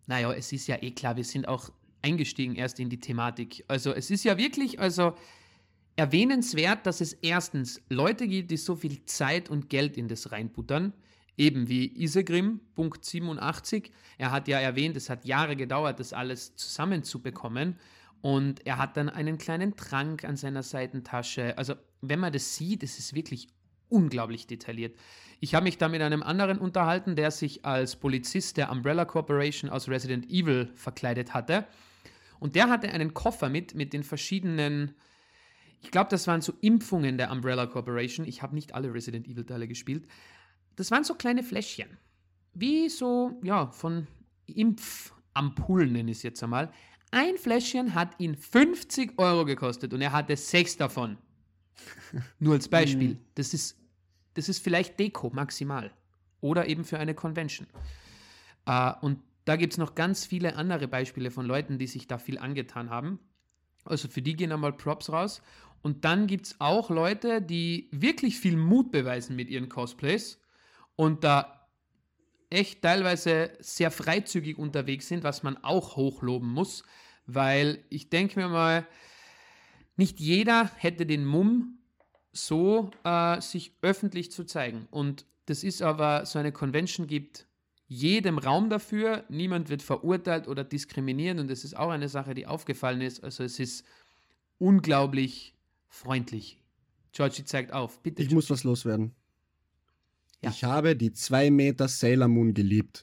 Speaker 2: naja, es ist ja eh klar, wir sind auch eingestiegen erst in die Thematik. Also es ist ja wirklich also erwähnenswert, dass es erstens Leute gibt, die so viel Zeit und Geld in das reinbuttern, eben wie Isegrim, Punkt siebenundachtzig. Er hat ja erwähnt, es hat Jahre gedauert, das alles zusammenzubekommen. Und er hat dann einen kleinen Trank an seiner Seitentasche. Also wenn man das sieht, es ist wirklich unglaublich detailliert. Ich habe mich da mit einem anderen unterhalten, der sich als Polizist der Umbrella Corporation aus Resident Evil verkleidet hatte. Und der hatte einen Koffer mit, mit den verschiedenen, ich glaube, das waren so Impfungen der Umbrella Corporation. Ich habe nicht alle Resident Evil Teile gespielt. Das waren so kleine Fläschchen. Wie so, ja, von Impfampullen, nenne ich es jetzt einmal. Ein Fläschchen hat ihn fünfzig Euro gekostet und er hatte sechs davon. Nur als Beispiel. Das ist, das ist vielleicht Deko maximal. Oder eben für eine Convention. Uh, und da gibt es noch ganz viele andere Beispiele von Leuten, die sich da viel angetan haben. Also für die gehen einmal Props raus. Und dann gibt es auch Leute, die wirklich viel Mut beweisen mit ihren Cosplays und da echt teilweise sehr freizügig unterwegs sind, was man auch hochloben muss, weil ich denke mir mal, nicht jeder hätte den Mumm, so äh, sich öffentlich zu zeigen. Und das ist aber, so eine Convention gibt jedem Raum dafür, niemand wird verurteilt oder diskriminiert und das ist auch eine Sache, die aufgefallen ist. Also es ist unglaublich freundlich. Georgie zeigt auf, bitte.
Speaker 3: Ich muss was loswerden.
Speaker 2: Ja.
Speaker 3: Ich habe die zwei Meter Sailor Moon geliebt.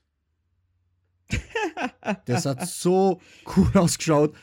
Speaker 3: Das hat so cool ausgeschaut.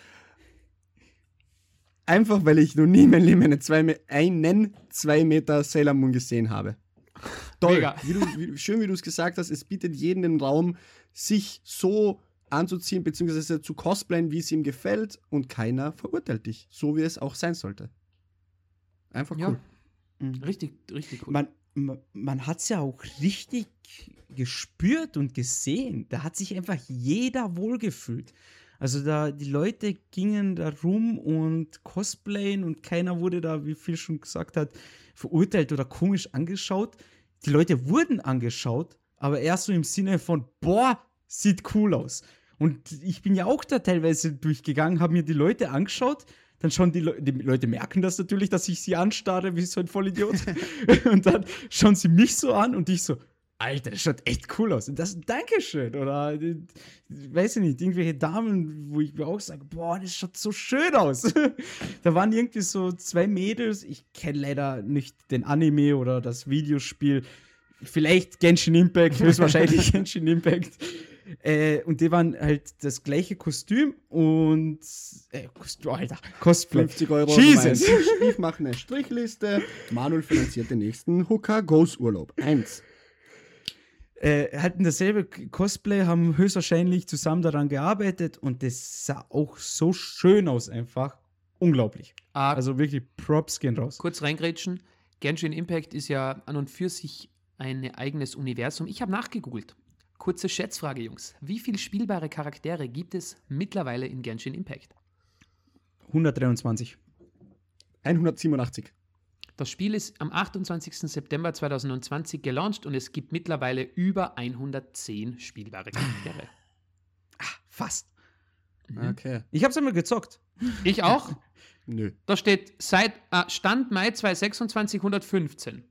Speaker 3: Einfach, weil ich noch nie in meinem Leben eine zwei, einen zwei Meter Sailor Moon gesehen habe. Toll.
Speaker 2: Mega.
Speaker 3: Wie du, wie, schön, wie du es gesagt hast, es bietet jedem den Raum, sich so anzuziehen, beziehungsweise zu cosplayen, wie es ihm gefällt und keiner verurteilt dich. So wie es auch sein sollte. Einfach cool.
Speaker 2: Ja. Mhm. Richtig, richtig cool.
Speaker 1: Man, man, man hat es ja auch richtig gespürt und gesehen. Da hat sich einfach jeder wohlgefühlt. Also da, die Leute gingen da rum und cosplayen und keiner wurde da, wie Phil schon gesagt hat, verurteilt oder komisch angeschaut. Die Leute wurden angeschaut, aber erst so im Sinne von, boah, sieht cool aus. Und ich bin ja auch da teilweise durchgegangen, habe mir die Leute angeschaut, dann schon die, Le- die Leute merken das natürlich, dass ich sie anstarre wie so ein Vollidiot. Und dann schauen sie mich so an und ich so, Alter, das schaut echt cool aus. Und das ist Dankeschön. Oder, äh, weiß ich nicht, irgendwelche Damen, wo ich mir auch sage, boah, das schaut so schön aus. Da waren irgendwie so zwei Mädels, ich kenne leider nicht den Anime oder das Videospiel, vielleicht Genshin Impact, höchstwahrscheinlich Genshin Impact. Äh, und die waren halt das gleiche Kostüm und äh, Kostüm, Alter, Cosplay.
Speaker 3: fünfzig Euro.
Speaker 1: Jesus.
Speaker 3: Ich mache eine Strichliste. Manuel finanziert den nächsten Hooker Goes Urlaub. Eins.
Speaker 1: Äh, hatten dasselbe Cosplay, haben höchstwahrscheinlich zusammen daran gearbeitet und das sah auch so schön aus einfach. Unglaublich.
Speaker 2: Ah,
Speaker 1: Also wirklich Props gehen raus.
Speaker 2: kurz reingrätschen. Genshin Impact ist ja an und für sich ein eigenes Universum. Ich habe nachgegoogelt. Kurze Schätzfrage, Jungs. Wie viele spielbare Charaktere gibt es mittlerweile in Genshin Impact?
Speaker 1: hundertdreiundzwanzig.
Speaker 3: hundertsiebenundachtzig.
Speaker 2: Das Spiel ist am achtundzwanzigsten September zweitausendzwanzig gelauncht und es gibt mittlerweile über hundertzehn spielbare Charaktere.
Speaker 1: Fast.
Speaker 3: Okay.
Speaker 1: Ich hab's einmal gezockt.
Speaker 2: Ich auch.
Speaker 3: Nö.
Speaker 2: Da steht seit äh, Stand Mai zweitausendsechsundzwanzig hundertfünfzehn.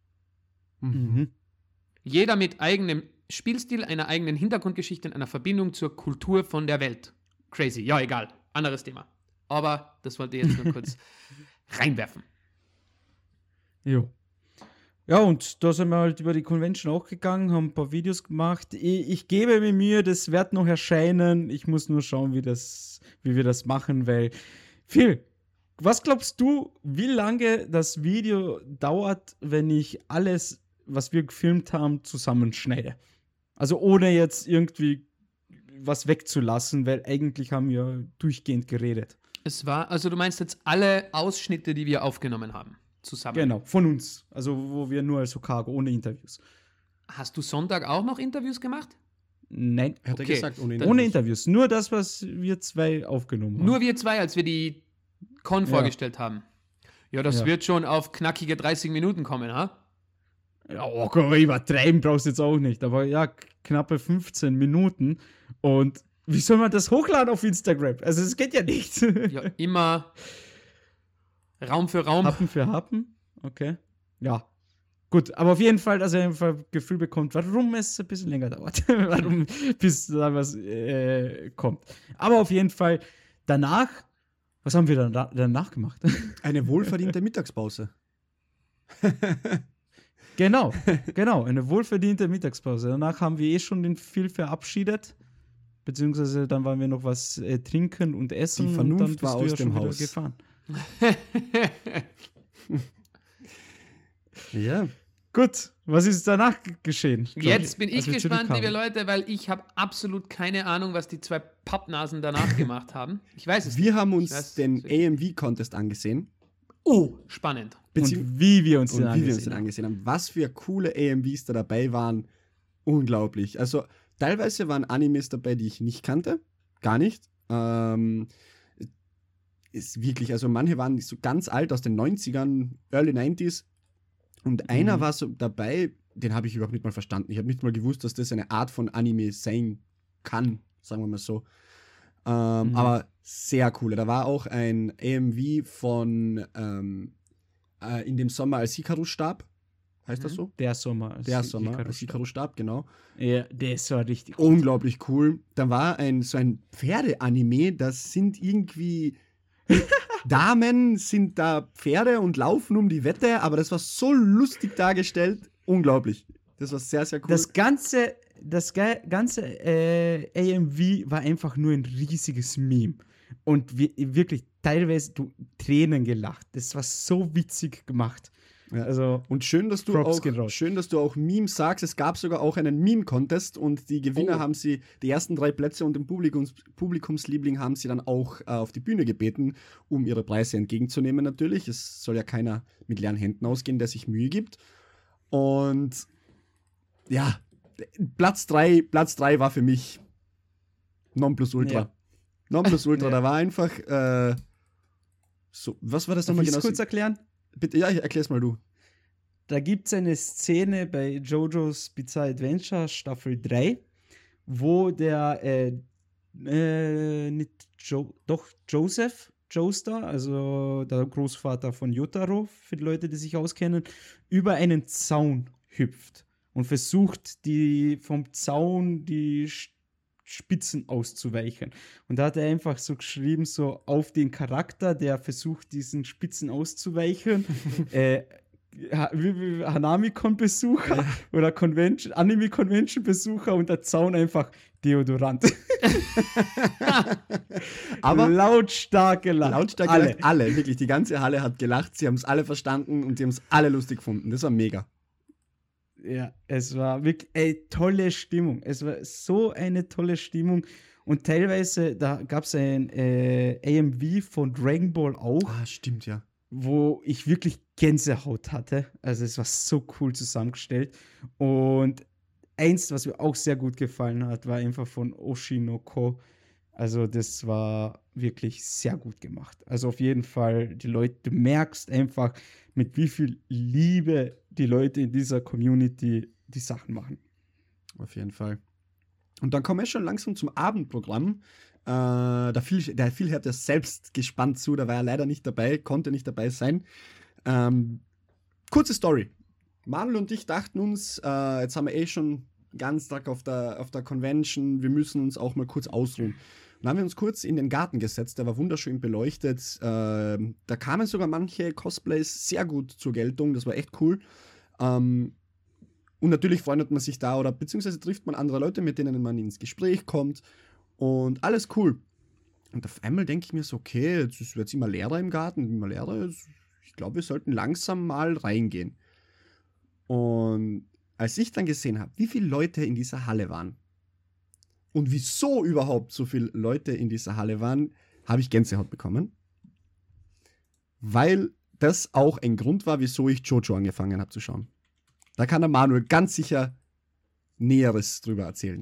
Speaker 1: Mhm.
Speaker 2: Jeder mit eigenem Spielstil, einer eigenen Hintergrundgeschichte und einer Verbindung zur Kultur von der Welt. Crazy. Ja, egal. Anderes Thema. Aber das wollte ich jetzt nur kurz reinwerfen.
Speaker 1: Jo. Ja, und da sind wir halt über die Convention auch gegangen, haben ein paar Videos gemacht. Ich, ich gebe mir Mühe, das wird noch erscheinen. Ich muss nur schauen, wie, das, wie wir das machen, weil Phil, was glaubst du, wie lange das Video dauert, wenn ich alles, was wir gefilmt haben, zusammenschneide? Also ohne jetzt irgendwie was wegzulassen, weil eigentlich haben wir durchgehend geredet.
Speaker 2: Es war, also du meinst jetzt alle Ausschnitte, die wir aufgenommen haben, zusammen.
Speaker 1: Genau, von uns. Also wo wir nur als Hokago, ohne Interviews.
Speaker 2: Hast du Sonntag auch noch Interviews gemacht?
Speaker 1: Nein,
Speaker 3: Hat er
Speaker 2: Okay.
Speaker 3: gesagt, ohne
Speaker 1: ohne Interviews. Nur das, was wir zwei aufgenommen haben.
Speaker 2: Nur wir zwei, als wir die Con
Speaker 1: Ja.
Speaker 2: vorgestellt haben. Ja, das
Speaker 1: Ja.
Speaker 2: wird schon auf knackige dreißig Minuten kommen, ha?
Speaker 1: Ja, okay, übertreiben brauchst du jetzt auch nicht. Aber ja, k- knappe fünfzehn Minuten. Und wie soll man das hochladen auf Instagram? Also, es geht ja nicht.
Speaker 2: Ja, immer Raum für Raum.
Speaker 1: Happen für Happen, okay. Ja, gut, aber auf jeden Fall, dass er einfach ein Gefühl bekommt, warum es ein bisschen länger dauert, warum, bis da was äh, kommt. Aber auf jeden Fall, danach, was haben wir dann da, danach gemacht?
Speaker 3: Eine wohlverdiente Mittagspause.
Speaker 1: Genau, genau, eine wohlverdiente Mittagspause. Danach haben wir eh schon den Phil verabschiedet, beziehungsweise dann waren wir noch was äh, trinken und essen.
Speaker 3: Die Vernunft
Speaker 1: und dann bist
Speaker 3: war
Speaker 1: du
Speaker 3: aus
Speaker 1: ja
Speaker 3: dem
Speaker 1: schon wieder
Speaker 3: Haus.
Speaker 1: gefahren.
Speaker 3: Ja.
Speaker 1: Gut, was ist danach g- geschehen?
Speaker 2: Jetzt bin
Speaker 1: als
Speaker 2: ich
Speaker 1: wir
Speaker 2: gespannt,
Speaker 1: zurückkamen?
Speaker 2: liebe Leute, weil ich habe absolut keine Ahnung, was die zwei Pappnasen danach gemacht haben. Ich weiß es
Speaker 3: Wir
Speaker 2: nicht.
Speaker 3: haben
Speaker 2: Ich
Speaker 3: uns
Speaker 2: weiß-
Speaker 3: den A M V-Contest angesehen.
Speaker 2: Oh, spannend.
Speaker 3: Bezieh-
Speaker 1: Und wie wir uns
Speaker 3: und
Speaker 1: den
Speaker 3: wie wir uns
Speaker 1: angesehen
Speaker 3: den
Speaker 1: haben.
Speaker 3: angesehen haben. Was für coole A M Vs da dabei waren. Unglaublich. Also teilweise waren Animes dabei, die ich nicht kannte. Gar nicht. Ähm, ist wirklich, also manche waren so ganz alt aus den neunzigern, Early neunziger. Und einer
Speaker 1: Mhm.
Speaker 3: war so dabei, den habe ich überhaupt nicht mal verstanden. Ich habe nicht mal gewusst, dass das eine Art von Anime sein kann, sagen wir mal so. Ähm,
Speaker 1: Mhm.
Speaker 3: Aber sehr cool. Da war auch ein A M V von ähm, äh, In dem Sommer, als Hikaru starb. Heißt das
Speaker 2: Mhm.
Speaker 3: so?
Speaker 1: Der Sommer. als
Speaker 3: Der
Speaker 1: Hi-
Speaker 3: Sommer,
Speaker 1: Hikaru
Speaker 3: als
Speaker 1: starb.
Speaker 3: Hikaru starb, genau.
Speaker 1: Ja, das war richtig gut.
Speaker 3: Unglaublich cool. Da war ein so ein Pferde-Anime, das sind irgendwie Damen sind da Pferde und laufen um die Wette, aber das war so lustig dargestellt. Unglaublich. Das war sehr, sehr cool.
Speaker 1: Das ganze, das ge- ganze äh, A M V war einfach nur ein riesiges Meme. Und wir, wirklich teilweise du Tränen gelacht. Das war so witzig gemacht.
Speaker 3: Ja.
Speaker 1: Also,
Speaker 3: Und schön, dass du
Speaker 1: Props
Speaker 3: auch
Speaker 1: gehen raus.
Speaker 3: schön, dass du auch Memes sagst. Es gab sogar auch einen Meme-Contest und die Gewinner
Speaker 2: Oh.
Speaker 3: haben sie, die ersten drei Plätze und den Publikums, Publikumsliebling haben sie dann auch äh, auf die Bühne gebeten, um ihre Preise entgegenzunehmen natürlich. Es soll ja keiner mit leeren Händen ausgehen, der sich Mühe gibt. Und ja, Platz drei, Platz drei war für mich Nonplusultra.
Speaker 1: Ja.
Speaker 3: Nonplusultra,
Speaker 1: Ja.
Speaker 3: da war einfach äh, so, was war das
Speaker 1: darf
Speaker 3: nochmal
Speaker 1: ich
Speaker 3: genau?
Speaker 1: es kurz erklären?
Speaker 3: Bitte, ja, erklär's mal du.
Speaker 1: Da gibt es eine Szene bei JoJo's Bizarre Adventure Staffel drei, wo der, äh, äh, nicht jo doch Joseph, Joestar, also der Großvater von Yotaro, für die Leute, die sich auskennen, über einen Zaun hüpft und versucht, die vom Zaun die Sch- Spitzen auszuweichen. Und da hat er einfach so geschrieben, so auf den Charakter, der versucht, diesen Spitzen auszuweichen, äh, Ha- wie- wie- Hanami-Con-Besucher oder Convention, Anime-Convention-Besucher und der Zaun einfach Deodorant.
Speaker 3: Aber
Speaker 1: lautstark gelacht.
Speaker 3: lautstark
Speaker 1: Alle.
Speaker 3: gelacht, alle, wirklich, die ganze Halle hat gelacht, sie haben es alle verstanden und die haben es alle lustig gefunden. Das war mega.
Speaker 1: Ja, es war wirklich ey, tolle Stimmung. Es war so eine tolle Stimmung. Und teilweise, da gab es ein äh, A M V von Dragon Ball auch,
Speaker 3: Ah, stimmt, ja.
Speaker 1: wo ich wirklich Gänsehaut hatte. Also es war so cool zusammengestellt. Und eins, was mir auch sehr gut gefallen hat, war einfach von Oshinoko. Also das war wirklich sehr gut gemacht. Also auf jeden Fall, die Leute, du merkst einfach, mit wie viel Liebe die Leute in dieser Community die Sachen machen.
Speaker 3: Auf jeden Fall. Und dann kommen wir schon langsam zum Abendprogramm. Äh, da fiel, der Phil hört ja selbst gespannt zu, da war er leider nicht dabei, konnte nicht dabei sein. Ähm, kurze Story. Manuel und ich dachten uns, äh, jetzt haben wir eh schon den ganzen Tag auf der, auf der Convention, wir müssen uns auch mal kurz ausruhen. Und dann haben wir uns kurz in den Garten gesetzt, der war wunderschön beleuchtet. Ähm, da kamen sogar manche Cosplays sehr gut zur Geltung, das war echt cool. Ähm, und natürlich freundet man sich da oder beziehungsweise trifft man andere Leute, mit denen man ins Gespräch kommt und alles cool. Und auf einmal denke ich mir so, okay, jetzt wird es immer leerer im Garten, immer leerer. Ich glaube, wir sollten langsam mal reingehen. Und als ich dann gesehen habe, wie viele Leute in dieser Halle waren und wieso überhaupt so viele Leute in dieser Halle waren, habe ich Gänsehaut bekommen. Weil das auch ein Grund war, wieso ich Jojo angefangen habe zu schauen. Da kann der Manuel ganz sicher Näheres drüber erzählen.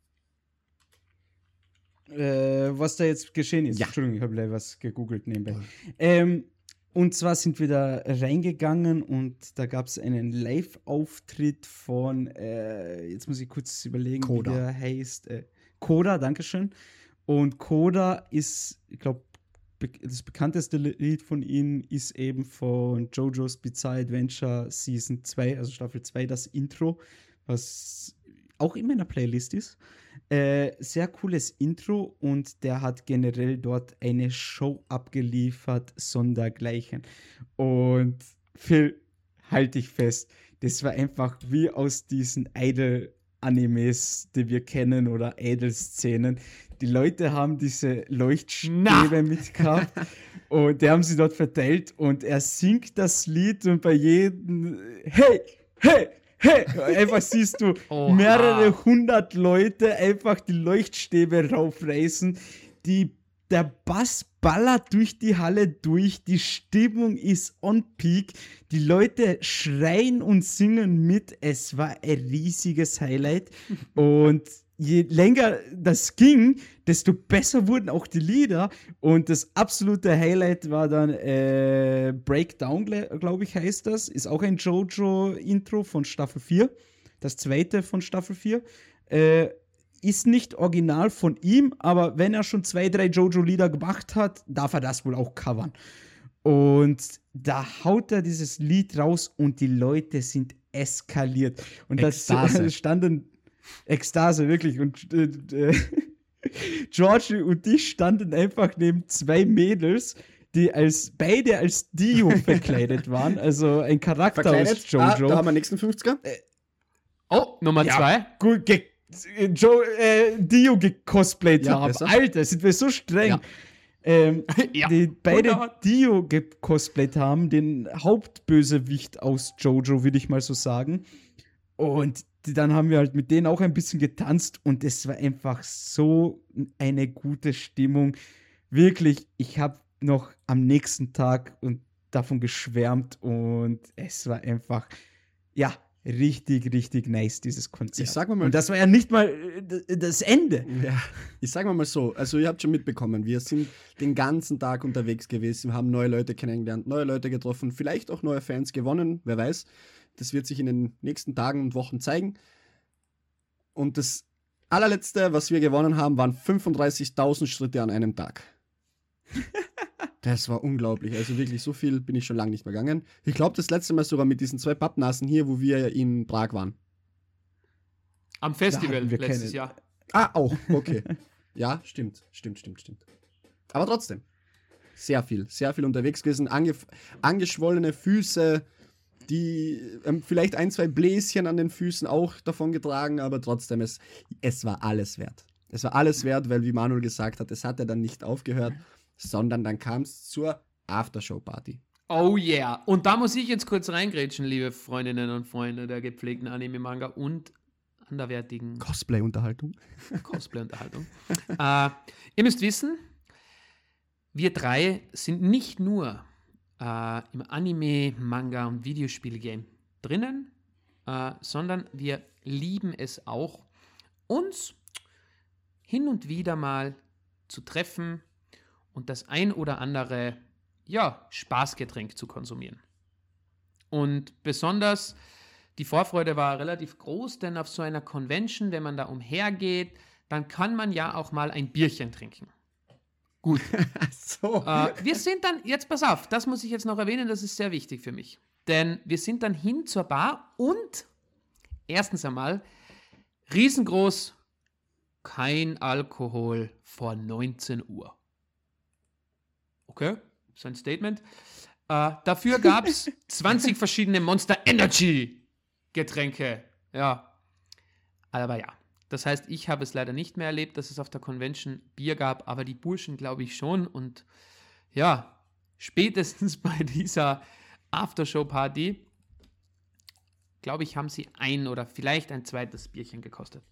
Speaker 1: Äh, was da jetzt geschehen ist.
Speaker 3: Ja.
Speaker 1: Entschuldigung, ich habe gleich was gegoogelt nebenbei. Ähm, und zwar sind wir da reingegangen und da gab es einen Live-Auftritt von, äh, jetzt muss ich kurz überlegen,
Speaker 3: Koda.
Speaker 1: wie der heißt. Äh, Coda, Dankeschön. Und Coda ist, ich glaube, be- das bekannteste Lied von ihnen ist eben von JoJo's Bizarre Adventure Season zwei, also Staffel zwei, das Intro, was auch in meiner Playlist ist. Äh, sehr cooles Intro und der hat generell dort eine Show abgeliefert, sondergleichen. Und Phil, halt dich fest, das war einfach wie aus diesen Idol-Animes, die wir kennen oder Idol-Szenen. Die Leute haben diese Leuchtstäbe
Speaker 2: Na.
Speaker 1: mitgehabt und die haben sie dort verteilt und er singt das Lied und bei jedem hey, hey, hey, einfach siehst du
Speaker 2: Oha.
Speaker 1: mehrere hundert Leute einfach die Leuchtstäbe raufreißen. Die, der Bass ballert durch die Halle durch, die Stimmung ist on peak, die Leute schreien und singen mit. Es war ein riesiges Highlight und je länger das ging, desto besser wurden auch die Lieder. Und das absolute Highlight war dann äh, Breakdown, glaube ich, heißt das. Ist auch ein JoJo-Intro von Staffel vier. Das zweite von Staffel vier. Äh, ist nicht original von ihm, aber wenn er schon zwei, drei JoJo-Lieder gemacht hat, darf er das wohl auch covern. Und da haut er dieses Lied raus und die Leute sind eskaliert. Und das
Speaker 3: Ekstase.
Speaker 1: standen Ekstase, wirklich. Und äh, äh, Georgie und ich standen einfach neben zwei Mädels, die als beide als Dio verkleidet waren. Also ein Charakter
Speaker 3: Verkleidet.
Speaker 1: aus JoJo.
Speaker 3: Ah, da haben wir nächsten fünfziger.
Speaker 2: Oh, Nummer
Speaker 1: Ja,
Speaker 2: zwei.
Speaker 1: Gut, ge äh, Joe, äh, Dio gecosplayt
Speaker 3: Ja,
Speaker 1: haben.
Speaker 3: besser.
Speaker 1: Alter, sind wir so streng.
Speaker 3: Ja.
Speaker 1: Ähm,
Speaker 2: Ja,
Speaker 1: die beide
Speaker 2: hundert.
Speaker 1: Dio gecosplayt haben, den Hauptbösewicht aus JoJo, würde ich mal so sagen. Und die, dann haben wir halt mit denen auch ein bisschen getanzt und es war einfach so eine gute Stimmung. Wirklich, ich habe noch am nächsten Tag und davon geschwärmt und es war einfach, ja, richtig, richtig nice, dieses Konzert.
Speaker 3: Ich sag mal mal-
Speaker 1: und das war ja nicht mal äh, d- das Ende.
Speaker 3: Ja, ich sage mal so, also ihr habt schon mitbekommen, wir sind den ganzen Tag unterwegs gewesen, haben neue Leute kennengelernt, neue Leute getroffen, vielleicht auch neue Fans gewonnen, wer weiß. Das wird sich in den nächsten Tagen und Wochen zeigen. Und das allerletzte, was wir gewonnen haben, waren fünfunddreißigtausend Schritte an einem Tag. Das war unglaublich. Also wirklich, so viel bin ich schon lange nicht mehr gegangen. Ich glaube, das letzte Mal sogar mit diesen zwei Pappnasen hier, wo wir in Prag waren.
Speaker 2: Am Festival
Speaker 1: hatten wir
Speaker 2: letztes
Speaker 1: keine-
Speaker 2: Jahr.
Speaker 3: Ah, auch, okay. Ja, stimmt, stimmt, stimmt, stimmt. Aber trotzdem, sehr viel, sehr viel unterwegs gewesen. Ange angeschwollene Füße, die ähm, vielleicht ein, zwei Bläschen an den Füßen auch davon getragen, aber trotzdem, es, es war alles wert. Es war alles wert, weil, wie Manuel gesagt hat, es hat ja dann nicht aufgehört, sondern dann kam es zur Aftershow-Party.
Speaker 2: Oh yeah. Und da muss ich jetzt kurz reingrätschen, liebe Freundinnen und Freunde der gepflegten Anime-Manga und anderwertigen
Speaker 3: Cosplay-Unterhaltung.
Speaker 2: Cosplay-Unterhaltung. äh, ihr müsst wissen, wir drei sind nicht nur äh, im Anime, Manga und Videospiel-Game drinnen, äh, sondern wir lieben es auch, uns hin und wieder mal zu treffen und das ein oder andere, ja, Spaßgetränk zu konsumieren. Und besonders die Vorfreude war relativ groß, denn auf so einer Convention, wenn man da umhergeht, dann kann man ja auch mal ein Bierchen trinken. Gut.
Speaker 3: So.
Speaker 2: Äh, wir sind dann, jetzt pass auf, das muss ich jetzt noch erwähnen, das ist sehr wichtig für mich. Denn wir sind dann hin zur Bar und erstens einmal riesengroß, kein Alkohol vor neunzehn Uhr. Okay, ist ein Statement. Äh, dafür gab es zwanzig verschiedene Monster Energy Getränke. Ja. Aber ja. Das heißt, ich habe es leider nicht mehr erlebt, dass es auf der Convention Bier gab, aber die Burschen glaube ich schon. Und ja, spätestens bei dieser Aftershow-Party, glaube ich, haben sie ein oder vielleicht ein zweites Bierchen gekostet.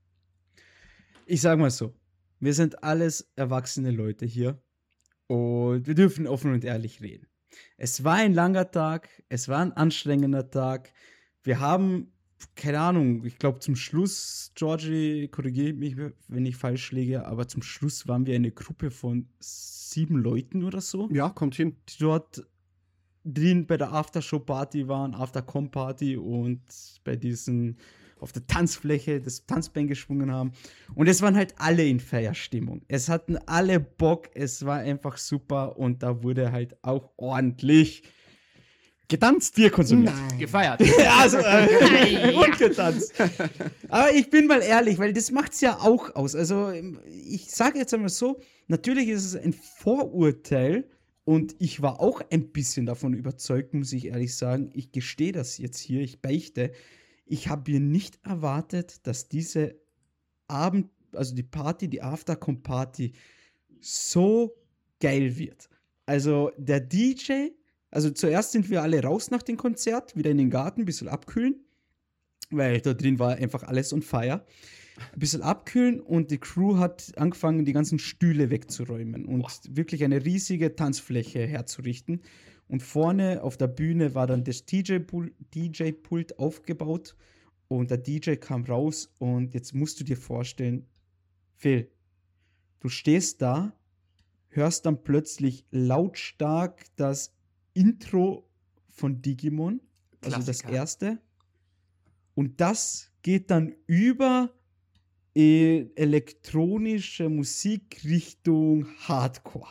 Speaker 1: Ich sag mal so, wir sind alles erwachsene Leute hier und wir dürfen offen und ehrlich reden. Es war ein langer Tag, es war ein anstrengender Tag. Wir haben, keine Ahnung, ich glaube zum Schluss, Georgie, korrigiere mich, wenn ich falsch liege, aber zum Schluss waren wir eine Gruppe von sieben Leuten oder so,
Speaker 3: Ja, kommt hin.
Speaker 1: die dort drin bei der Aftershow-Party waren, After-Com-Party und bei diesem auf der Tanzfläche das Tanzbein geschwungen haben. Und es waren halt alle in Feierstimmung. Es hatten alle Bock, es war einfach super und da wurde halt auch ordentlich getanzt, Bier konsumiert.
Speaker 2: Gefeiert.
Speaker 1: Ja, also, äh, und getanzt. Aber ich bin mal ehrlich, weil das macht es ja auch aus. Also ich sage jetzt einmal so, natürlich ist es ein Vorurteil und ich war auch ein bisschen davon überzeugt, muss ich ehrlich sagen. Ich gestehe das jetzt hier, ich beichte. Ich habe mir nicht erwartet, dass diese Abend, also die Party, die Aftercom-Party so geil wird. Also der D J, also zuerst sind wir alle raus nach dem Konzert, wieder in den Garten, ein bisschen abkühlen, weil da drin war einfach alles on fire. Ein bisschen abkühlen und die Crew hat angefangen, die ganzen Stühle wegzuräumen und Boah. wirklich eine riesige Tanzfläche herzurichten. Und vorne auf der Bühne war dann das D J-Pult aufgebaut und der D J kam raus und jetzt musst du dir vorstellen, Phil, du stehst da, hörst dann plötzlich lautstark das Intro von Digimon, also
Speaker 2: Klassiker.
Speaker 1: das erste. Und das geht dann über in elektronische Musik Richtung Hardcore.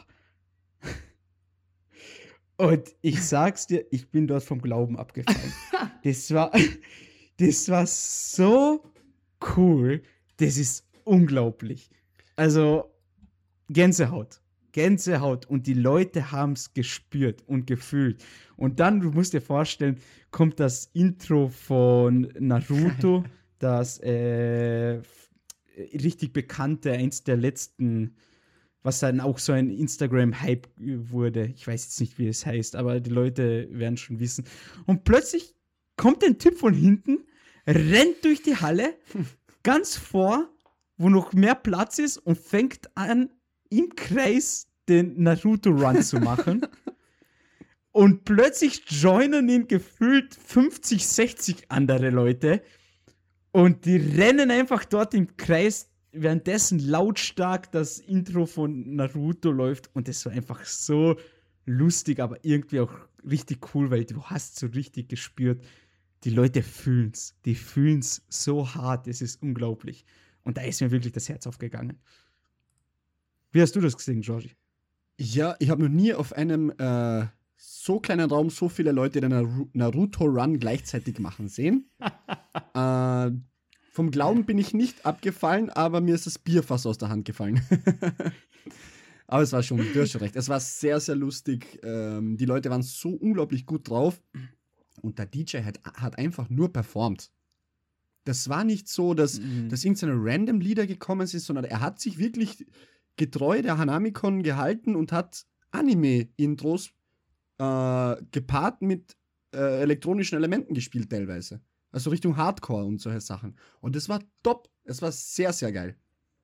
Speaker 1: Und ich sag's dir, ich bin dort vom Glauben abgefallen. Das war, das war so cool. Das ist unglaublich. Also Gänsehaut. Gänsehaut und die Leute haben es gespürt und gefühlt. Und dann, du musst dir vorstellen, kommt das Intro von Naruto, das äh, richtig bekannte, eins der letzten, was dann auch so ein Instagram-Hype wurde. Ich weiß jetzt nicht, wie es heißt, aber die Leute werden schon wissen. Und plötzlich kommt ein Typ von hinten, rennt durch die Halle, ganz vor, wo noch mehr Platz ist und fängt an, im Kreis den Naruto-Run zu machen. Und plötzlich joinen ihn gefühlt fünfzig, sechzig andere Leute. Und die rennen einfach dort im Kreis, währenddessen lautstark das Intro von Naruto läuft. Und das war einfach so lustig, aber irgendwie auch richtig cool, weil du hast so richtig gespürt, die Leute fühlen's. Die fühlen's so hart, es ist unglaublich. Und da ist mir wirklich das Herz aufgegangen. Wie hast du das gesehen, Georgie?
Speaker 3: Ja, ich habe noch nie auf einem äh, so kleinen Raum so viele Leute den Naru- Naruto-Run gleichzeitig machen sehen. äh, vom Glauben bin ich nicht abgefallen, aber mir ist das Bier fast aus der Hand gefallen. Aber es war schon, du hast schon recht, es war sehr, sehr lustig. Ähm, die Leute waren so unglaublich gut drauf und der D J hat, hat einfach nur performt. Das war nicht so, dass, mhm. dass irgendeine random Lieder gekommen sind, sondern er hat sich wirklich getreu der Hanamicon gehalten und hat Anime-Intros äh, gepaart mit äh, elektronischen Elementen gespielt teilweise. Also Richtung Hardcore und solche Sachen. Und das war top. Es war sehr, sehr geil.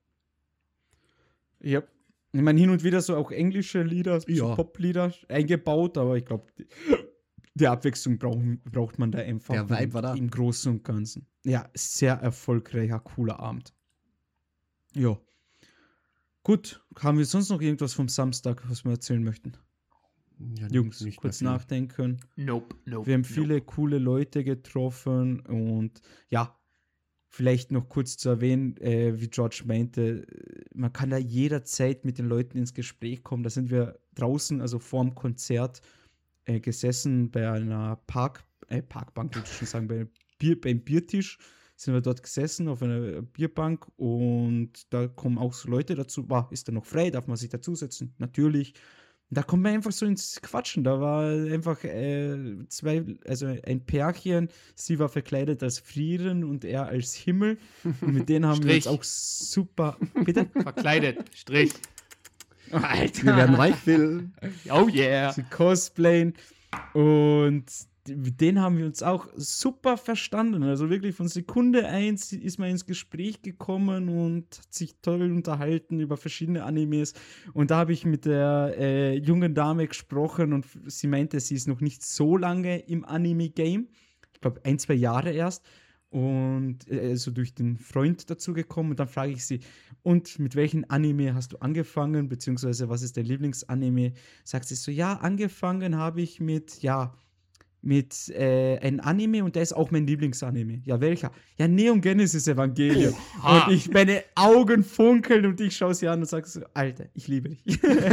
Speaker 1: Ja. Ich meine, hin und wieder so auch englische Lieder, so
Speaker 3: Ja.
Speaker 1: Pop-Lieder eingebaut, aber ich glaube, die, die Abwechslung brauch, braucht man da einfach.
Speaker 3: Der Vibe war da.
Speaker 1: Im Großen und Ganzen. Ja, sehr erfolgreicher, cooler Abend. Ja. Gut, haben wir sonst noch irgendwas vom Samstag, was wir erzählen möchten?
Speaker 3: Ja,
Speaker 1: Jungs,
Speaker 3: nicht
Speaker 1: kurz
Speaker 3: mehr viel.
Speaker 1: nachdenken.
Speaker 2: Nope, nope.
Speaker 1: Wir haben
Speaker 2: nope.
Speaker 1: viele coole Leute getroffen und ja, vielleicht noch kurz zu erwähnen, äh, wie George meinte, man kann da jederzeit mit den Leuten ins Gespräch kommen. Da sind wir draußen, also vorm Konzert, äh, gesessen bei einer Park, äh, Parkbank, würde ich schon sagen, bei Bier, beim Biertisch sind wir dort gesessen auf einer Bierbank und da kommen auch so Leute dazu. Wow, ist da noch frei? Darf man sich dazusetzen? Natürlich. Da kommt man einfach so ins Quatschen. Da war einfach äh, zwei, also ein Pärchen, sie war verkleidet als Frieren und er als Himmel. Und mit denen haben wir uns
Speaker 2: Strich.
Speaker 1: auch super. Bitte?
Speaker 2: Verkleidet. Strich.
Speaker 1: Alter.
Speaker 3: Wir werden reich, Phil.
Speaker 2: Oh yeah.
Speaker 1: Sie cosplayen. Und mit denen haben wir uns auch super verstanden. Also wirklich von Sekunde eins ist man ins Gespräch gekommen und hat sich toll unterhalten über verschiedene Animes. Und da habe ich mit der äh, jungen Dame gesprochen und sie meinte, sie ist noch nicht so lange im Anime-Game. Ich glaube, ein, zwei Jahre erst. Und äh, so durch den Freund dazu gekommen. Und dann frage ich sie, und mit welchem Anime hast du angefangen? Beziehungsweise, was ist dein Lieblingsanime? Sagt sie so, ja, angefangen habe ich mit, ja, mit äh, einem Anime und der ist auch mein Lieblingsanime. Ja, welcher? Ja, Neon Genesis Evangelion.
Speaker 2: Oha.
Speaker 1: Und ich, meine Augen funkeln und ich schaue sie an und sage so, Alter, ich liebe dich.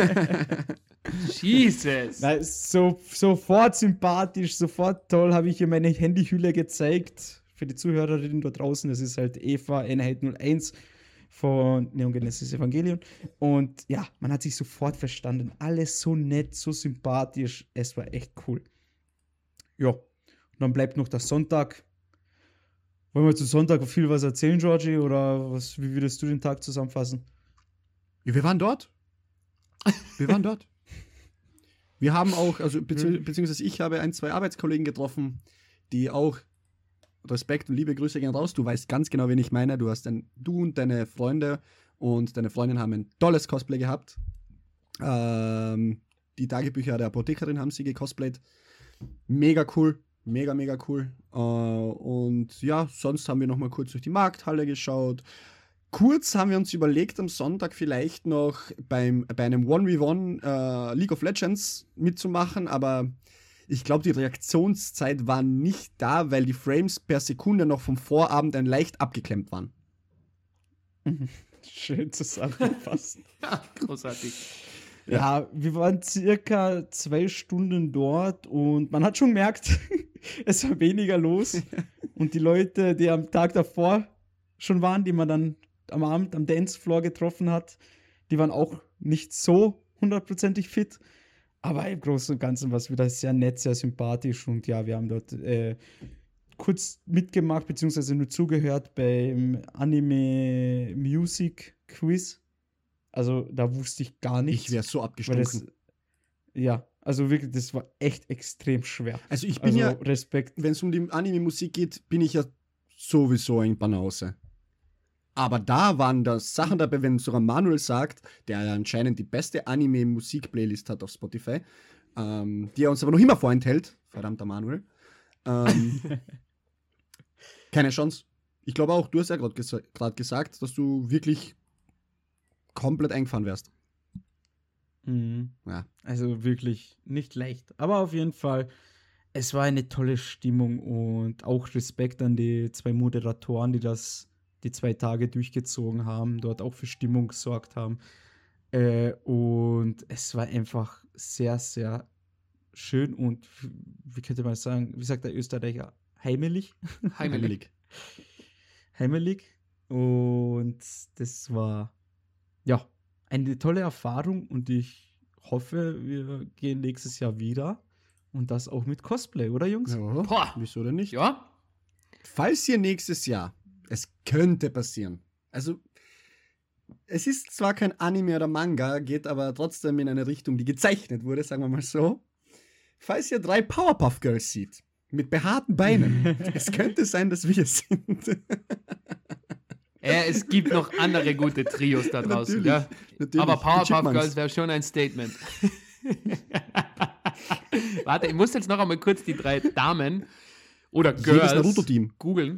Speaker 2: Jesus.
Speaker 1: Na, so, sofort sympathisch, sofort toll, habe ich ihr meine Handyhülle gezeigt. Für die Zuhörerinnen da draußen, das ist halt Eva Einheit null eins von Neon Genesis Evangelion. Und ja, man hat sich sofort verstanden. Alles so nett, so sympathisch. Es war echt cool. Ja, und dann bleibt noch der Sonntag. Wollen wir zu Sonntag viel was erzählen, Georgie? Oder was, wie würdest du den Tag zusammenfassen?
Speaker 3: Ja, wir waren dort. Wir waren dort. Wir haben auch, also bezieh beziehungsweise ich habe ein, zwei Arbeitskollegen getroffen, die auch Respekt und liebe Grüße gehen raus. Du weißt ganz genau, wen ich meine. Du hast ein, du und deine Freunde und deine Freundin haben ein tolles Cosplay gehabt. Ähm, die Tagebücher der Apothekerin haben sie gecosplayt. Mega cool, mega, mega cool. Äh, und ja, sonst haben wir noch mal kurz durch die Markthalle geschaut. Kurz haben wir uns überlegt, am Sonntag vielleicht noch beim, bei einem eins gegen eins äh, League of Legends mitzumachen, aber ich glaube, die Reaktionszeit war nicht da, weil die Frames per Sekunde noch vom Vorabend ein leicht abgeklemmt waren.
Speaker 1: Schön zusammengefasst.
Speaker 2: Ja, großartig.
Speaker 1: Ja, wir waren circa zwei Stunden dort und man hat schon gemerkt, es war weniger los. Und die Leute, die am Tag davor schon waren, die man dann am Abend am Dancefloor getroffen hat, die waren auch nicht so hundertprozentig fit. Aber im Großen und Ganzen war es wieder sehr nett, sehr sympathisch. Und ja, wir haben dort äh, kurz mitgemacht, beziehungsweise nur zugehört beim Anime Music Quiz. Also da wusste ich gar nichts.
Speaker 3: Ich wäre so
Speaker 1: weil
Speaker 3: abgestunken.
Speaker 1: das, ja, also wirklich, das war echt extrem schwer.
Speaker 3: Also ich bin
Speaker 1: Also
Speaker 3: ja,
Speaker 1: Respekt.
Speaker 3: wenn es um die Anime-Musik geht, bin ich ja sowieso ein Banause. Aber da waren da Sachen dabei, wenn sogar Manuel sagt, der ja anscheinend die beste Anime-Musik-Playlist hat auf Spotify, ähm, die er uns aber noch immer vorenthält, verdammter Manuel. Ähm, keine Chance. Ich glaube auch, du hast ja gerade gesa grad gesagt, dass du wirklich komplett eingefahren wärst.
Speaker 1: Mhm.
Speaker 3: Ja.
Speaker 1: Also wirklich nicht leicht. Aber auf jeden Fall, es war eine tolle Stimmung und auch Respekt an die zwei Moderatoren, die das die zwei Tage durchgezogen haben, dort auch für Stimmung gesorgt haben. Äh, und es war einfach sehr, sehr schön und, wie könnte man sagen, wie sagt der Österreicher, heimelig?
Speaker 2: Heimelig.
Speaker 1: Heimelig. Und das war, ja, eine tolle Erfahrung und ich hoffe, wir gehen nächstes Jahr wieder und das auch mit Cosplay, oder Jungs?
Speaker 3: Ja,
Speaker 2: Boah.
Speaker 3: wieso denn nicht?
Speaker 2: Ja,
Speaker 3: Falls ihr nächstes Jahr, es könnte passieren, also es ist zwar kein Anime oder Manga, geht aber trotzdem in eine Richtung, die gezeichnet wurde, sagen wir mal so. Falls ihr drei Powerpuff Girls seht, mit behaarten Beinen, es könnte sein, dass wir es sind.
Speaker 2: äh, es gibt noch andere gute Trios da draußen.
Speaker 3: Natürlich,
Speaker 2: Ja.
Speaker 3: natürlich.
Speaker 2: Aber
Speaker 3: Die
Speaker 2: Powerpuff
Speaker 3: Chipmunks.
Speaker 2: Girls wäre schon ein Statement. Warte, ich muss jetzt noch einmal kurz die drei Damen oder
Speaker 3: Jedes
Speaker 2: Girls
Speaker 3: Naruto-Team.
Speaker 2: googeln.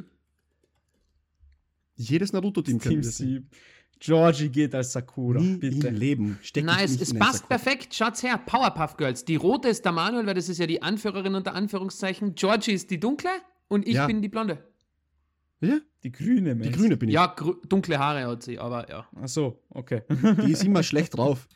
Speaker 3: Jedes Naruto-Team
Speaker 1: Team
Speaker 3: können wir sehen.
Speaker 1: sieben. Georgie geht als Sakura,
Speaker 3: Nie
Speaker 1: bitte.
Speaker 3: im Leben. Steck
Speaker 2: Nein,
Speaker 3: ich
Speaker 2: es,
Speaker 3: nicht
Speaker 2: es
Speaker 3: in ein
Speaker 2: passt
Speaker 3: Sakura.
Speaker 2: perfekt. Schaut's her. Powerpuff Girls. Die rote ist der Manuel, weil das ist ja die Anführerin unter Anführungszeichen. Georgie ist die dunkle und ich
Speaker 3: Ja.
Speaker 2: bin die blonde.
Speaker 3: Ja,
Speaker 1: Die grüne,
Speaker 3: die
Speaker 1: Mensch.
Speaker 3: grüne bin ich.
Speaker 2: Ja, grü- dunkle Haare hat sie, aber ja.
Speaker 1: Ach so, okay.
Speaker 3: Die ist immer schlecht drauf.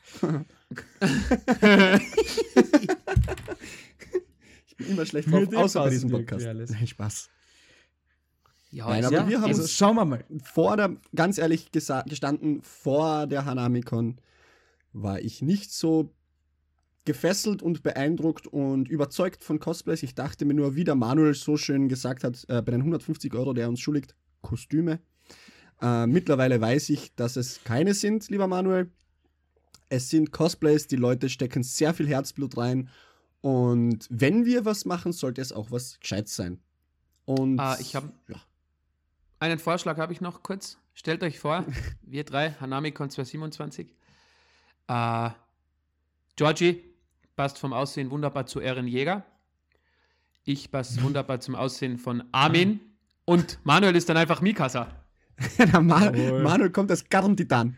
Speaker 3: Ich bin immer schlecht drauf,
Speaker 1: Würde
Speaker 3: außer bei
Speaker 1: passen
Speaker 3: diesem
Speaker 1: irgendwie
Speaker 3: Podcast.
Speaker 1: alles.
Speaker 3: Nein, Spaß.
Speaker 2: Ja,
Speaker 3: Nein,
Speaker 2: ist
Speaker 3: aber
Speaker 2: ja,
Speaker 3: wir haben
Speaker 1: also
Speaker 3: uns-
Speaker 1: schauen wir mal.
Speaker 3: Vor der, ganz ehrlich gesa- gestanden, vor der Hanamicon war ich nicht so gefesselt und beeindruckt und überzeugt von Cosplays. Ich dachte mir nur, wie der Manuel so schön gesagt hat, äh, bei den hundertfünfzig Euro, der uns schuldigt, Kostüme. Äh, mittlerweile weiß ich, dass es keine sind, lieber Manuel. Es sind Cosplays, die Leute stecken sehr viel Herzblut rein. Und wenn wir was machen, sollte es auch was Gescheites sein. Und
Speaker 2: Ah, ich hab-
Speaker 3: ja.
Speaker 2: einen Vorschlag habe ich noch kurz. Stellt euch vor, wir drei, Hanamicon zweitausendsiebenundzwanzig. Äh, Georgie passt vom Aussehen wunderbar zu Eren Jäger. Ich passe wunderbar zum Aussehen von Armin. Und Manuel ist dann einfach Mikasa.
Speaker 3: Der Ma
Speaker 1: Jawohl.
Speaker 3: Manuel kommt als Garntitan.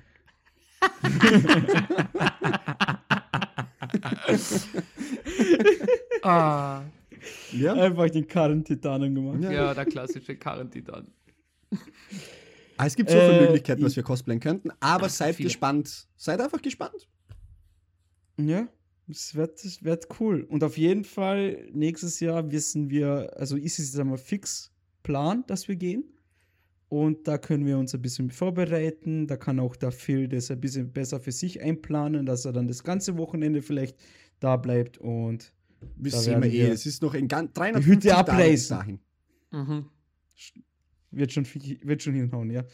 Speaker 2: Ah.
Speaker 3: Ja.
Speaker 1: Einfach den Karren-Titanen gemacht.
Speaker 3: Ja.
Speaker 2: Ja, der klassische Karrentitan.
Speaker 3: Ah, es gibt so viele
Speaker 1: Äh,
Speaker 3: Möglichkeiten, was
Speaker 1: ich-
Speaker 3: wir cosplayen könnten, aber
Speaker 2: Ja,
Speaker 3: seid
Speaker 2: viele.
Speaker 3: gespannt. Seid einfach gespannt.
Speaker 1: Ja, es wird, es wird cool. Und auf jeden Fall, nächstes Jahr wissen wir, also ist es jetzt einmal fix Plan, dass wir gehen. Und da können wir uns ein bisschen vorbereiten. Da kann auch der Phil das ein bisschen besser für sich einplanen, dass er dann das ganze Wochenende vielleicht da bleibt und
Speaker 3: Wir
Speaker 1: Da
Speaker 3: sehen wir
Speaker 1: werden
Speaker 3: eh.
Speaker 1: wir
Speaker 3: Es ist noch in ganz
Speaker 1: die
Speaker 3: dreihundertfünfzig
Speaker 1: Hütte
Speaker 3: Tagen bis
Speaker 1: abreißen.
Speaker 3: dahin.
Speaker 2: Mhm.
Speaker 1: wird schon, viel- wird schon hinhauen, ja.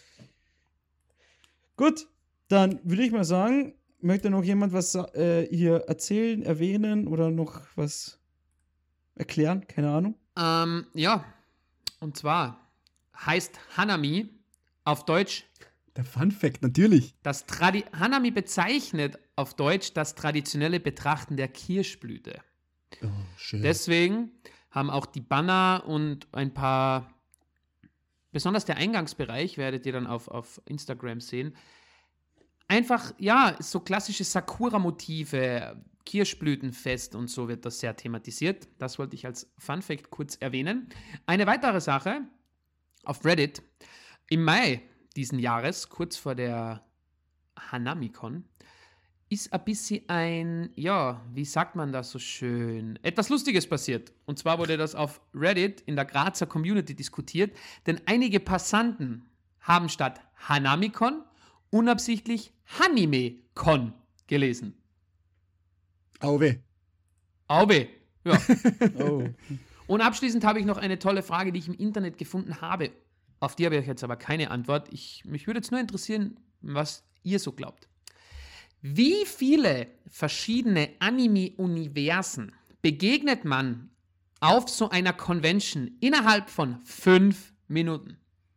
Speaker 1: Gut, dann würde ich mal sagen, möchte noch jemand was äh, hier erzählen, erwähnen oder noch was erklären? Keine Ahnung.
Speaker 2: Ähm, ja, und zwar heißt Hanami auf Deutsch
Speaker 3: Der Fun Fact, natürlich.
Speaker 2: das Tradi Hanami bezeichnet auf Deutsch das traditionelle Betrachten der Kirschblüte.
Speaker 3: Oh, schön.
Speaker 2: Deswegen haben auch die Banner und ein paar, besonders der Eingangsbereich, werdet ihr dann auf, auf Instagram sehen, einfach, ja, so klassische Sakura-Motive, Kirschblütenfest und so wird das sehr thematisiert. Das wollte ich als Fun-Fact kurz erwähnen. Eine weitere Sache, auf Reddit, im Mai diesen Jahres, kurz vor der Hanami-Con, ist ein bisschen ein, ja, wie sagt man das so schön, etwas Lustiges passiert. Und zwar wurde das auf Reddit in der Grazer Community diskutiert, denn einige Passanten haben statt Hanami-Con unabsichtlich Hanime-Con gelesen.
Speaker 3: Auwe.
Speaker 2: Auwe. Ja.
Speaker 1: Oh.
Speaker 2: Und abschließend habe ich noch eine tolle Frage, die ich im Internet gefunden habe. Auf die habe ich jetzt aber keine Antwort. Ich, mich würde jetzt nur interessieren, was ihr so glaubt. Wie viele verschiedene Anime-Universen begegnet man auf so einer Convention innerhalb von fünf Minuten?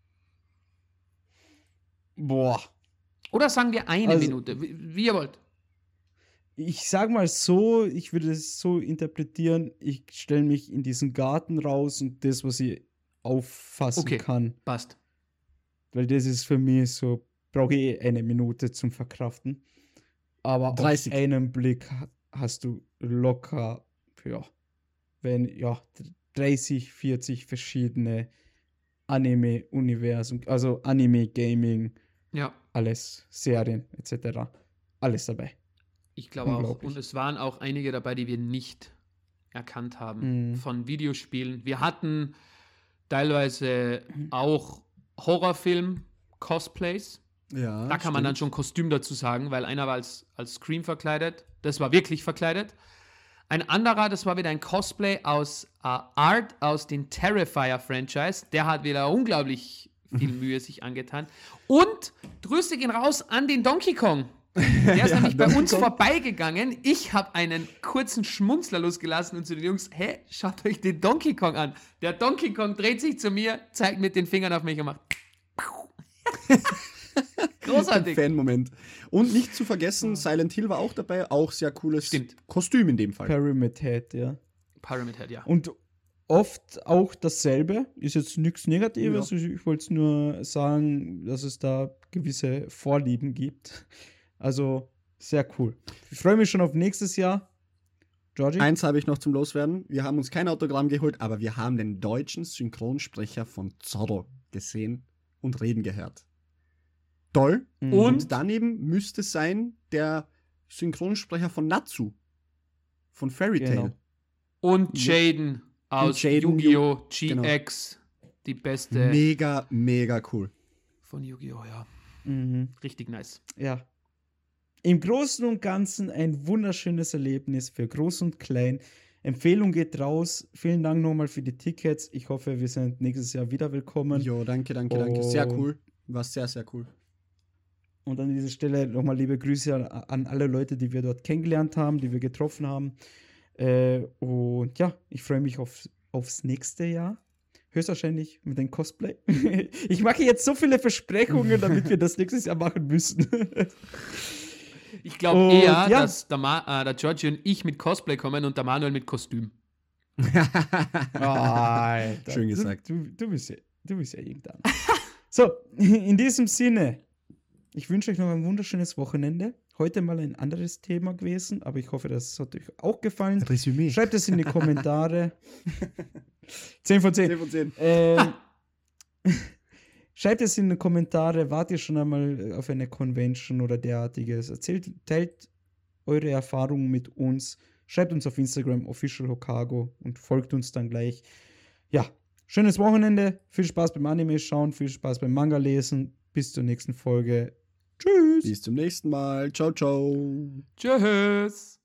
Speaker 1: Boah.
Speaker 2: Oder sagen wir eine
Speaker 1: Also-
Speaker 2: Minute, wie, wie ihr wollt.
Speaker 1: Ich sag mal so, ich würde es so interpretieren, ich stelle mich in diesen Garten raus und das, was ich auffassen
Speaker 2: Okay.
Speaker 1: kann.
Speaker 2: Passt.
Speaker 1: Weil das ist für mich so, brauche ich eh eine Minute zum Verkraften. Aber
Speaker 3: dreißig.
Speaker 1: auf einen Blick ha- hast du locker, ja, wenn, ja, dreißig, vierzig verschiedene Anime-Universen, also Anime-Gaming,
Speaker 2: Ja,
Speaker 1: alles, Serien et cetera. Alles dabei.
Speaker 2: ich glaube auch.
Speaker 1: Unglaublich.
Speaker 2: Und es waren auch einige dabei, die wir nicht erkannt haben
Speaker 1: Mhm.
Speaker 2: von Videospielen. Wir hatten teilweise
Speaker 1: Mhm.
Speaker 2: auch Horrorfilm-Cosplays.
Speaker 3: Ja,
Speaker 2: Da kann man dann
Speaker 3: stimmt.
Speaker 2: schon Kostüm dazu sagen, weil einer war als, als Scream verkleidet. Das war wirklich verkleidet. Ein anderer, das war wieder ein Cosplay aus äh, Art aus dem Terrifier-Franchise. Der hat wieder unglaublich viel Mühe sich angetan. Und Grüße gehen raus an den Donkey Kong. Der ist
Speaker 3: Ja,
Speaker 2: nämlich bei
Speaker 3: Donkey
Speaker 2: uns
Speaker 3: Kong.
Speaker 2: vorbeigegangen. Ich habe einen kurzen Schmunzler losgelassen und zu den Jungs, hä, schaut euch den Donkey Kong an. Der Donkey Kong dreht sich zu mir, zeigt mit den Fingern auf mich und macht großartig.
Speaker 3: Fan-Moment. Und nicht zu vergessen, Silent Hill war auch dabei. Auch sehr cooles
Speaker 2: Stimmt.
Speaker 3: Kostüm in dem Fall.
Speaker 1: Pyramid Head, ja.
Speaker 2: Pyramid Head, ja.
Speaker 1: Und oft auch dasselbe. Ist jetzt nichts Negatives. Ich, ich wollte es nur sagen, dass es da gewisse Vorlieben gibt. Also sehr cool. Ich freue mich schon auf nächstes Jahr. Georgie?
Speaker 3: Eins habe ich noch zum Loswerden. Wir haben uns kein Autogramm geholt, aber wir haben den deutschen Synchronsprecher von Zorro gesehen und reden gehört. Toll.
Speaker 1: Mhm.
Speaker 3: Und daneben müsste sein der Synchronsprecher von Natsu. Von Fairy Tail.
Speaker 1: Genau.
Speaker 2: Und Jaden aus
Speaker 3: Jaden,
Speaker 2: Yu-Gi-Oh!
Speaker 3: genau.
Speaker 2: G X. Die beste
Speaker 3: Mega, mega cool.
Speaker 2: von Yu-Gi-Oh! Ja.
Speaker 1: Mhm.
Speaker 2: Richtig nice.
Speaker 1: Ja. Im Großen und Ganzen ein wunderschönes Erlebnis für Groß und Klein. Empfehlung geht raus. Vielen Dank nochmal für die Tickets. Ich hoffe, wir sind nächstes Jahr wieder willkommen.
Speaker 3: Jo, danke, danke, danke. Sehr
Speaker 1: Und-
Speaker 3: cool. War sehr, sehr cool.
Speaker 1: Und an dieser Stelle nochmal liebe Grüße an, an alle Leute, die wir dort kennengelernt haben, die wir getroffen haben. Äh, und ja, ich freue mich auf, aufs nächste Jahr. Höchstwahrscheinlich mit dem Cosplay. Ich mache jetzt so viele Versprechungen, damit wir das nächstes Jahr machen müssen.
Speaker 2: Ich glaube
Speaker 1: Und
Speaker 2: eher,
Speaker 1: ja.
Speaker 2: dass der, Ma äh, der Georgie und ich mit Cosplay kommen und der Manuel mit Kostüm.
Speaker 1: Alter,
Speaker 3: Schön gesagt.
Speaker 1: Du, du, du, bist ja, du bist ja irgendein. So, in diesem Sinne, ich wünsche euch noch ein wunderschönes Wochenende. Heute mal ein anderes Thema gewesen, aber ich hoffe, das hat euch auch gefallen.
Speaker 3: Resümee.
Speaker 1: Schreibt es in die Kommentare. zehn von zehn.
Speaker 3: zehn von zehn.
Speaker 1: Ähm, schreibt es in die Kommentare. Wart ihr schon einmal auf eine Convention oder derartiges? Erzählt, teilt eure Erfahrungen mit uns. Schreibt uns auf Instagram Official Hokago und folgt uns dann gleich. Ja, schönes Wochenende. Viel Spaß beim Anime schauen, viel Spaß beim Manga lesen. Bis zur nächsten Folge. Tschüss.
Speaker 3: Bis zum nächsten Mal. Ciao, ciao.
Speaker 2: Tschüss.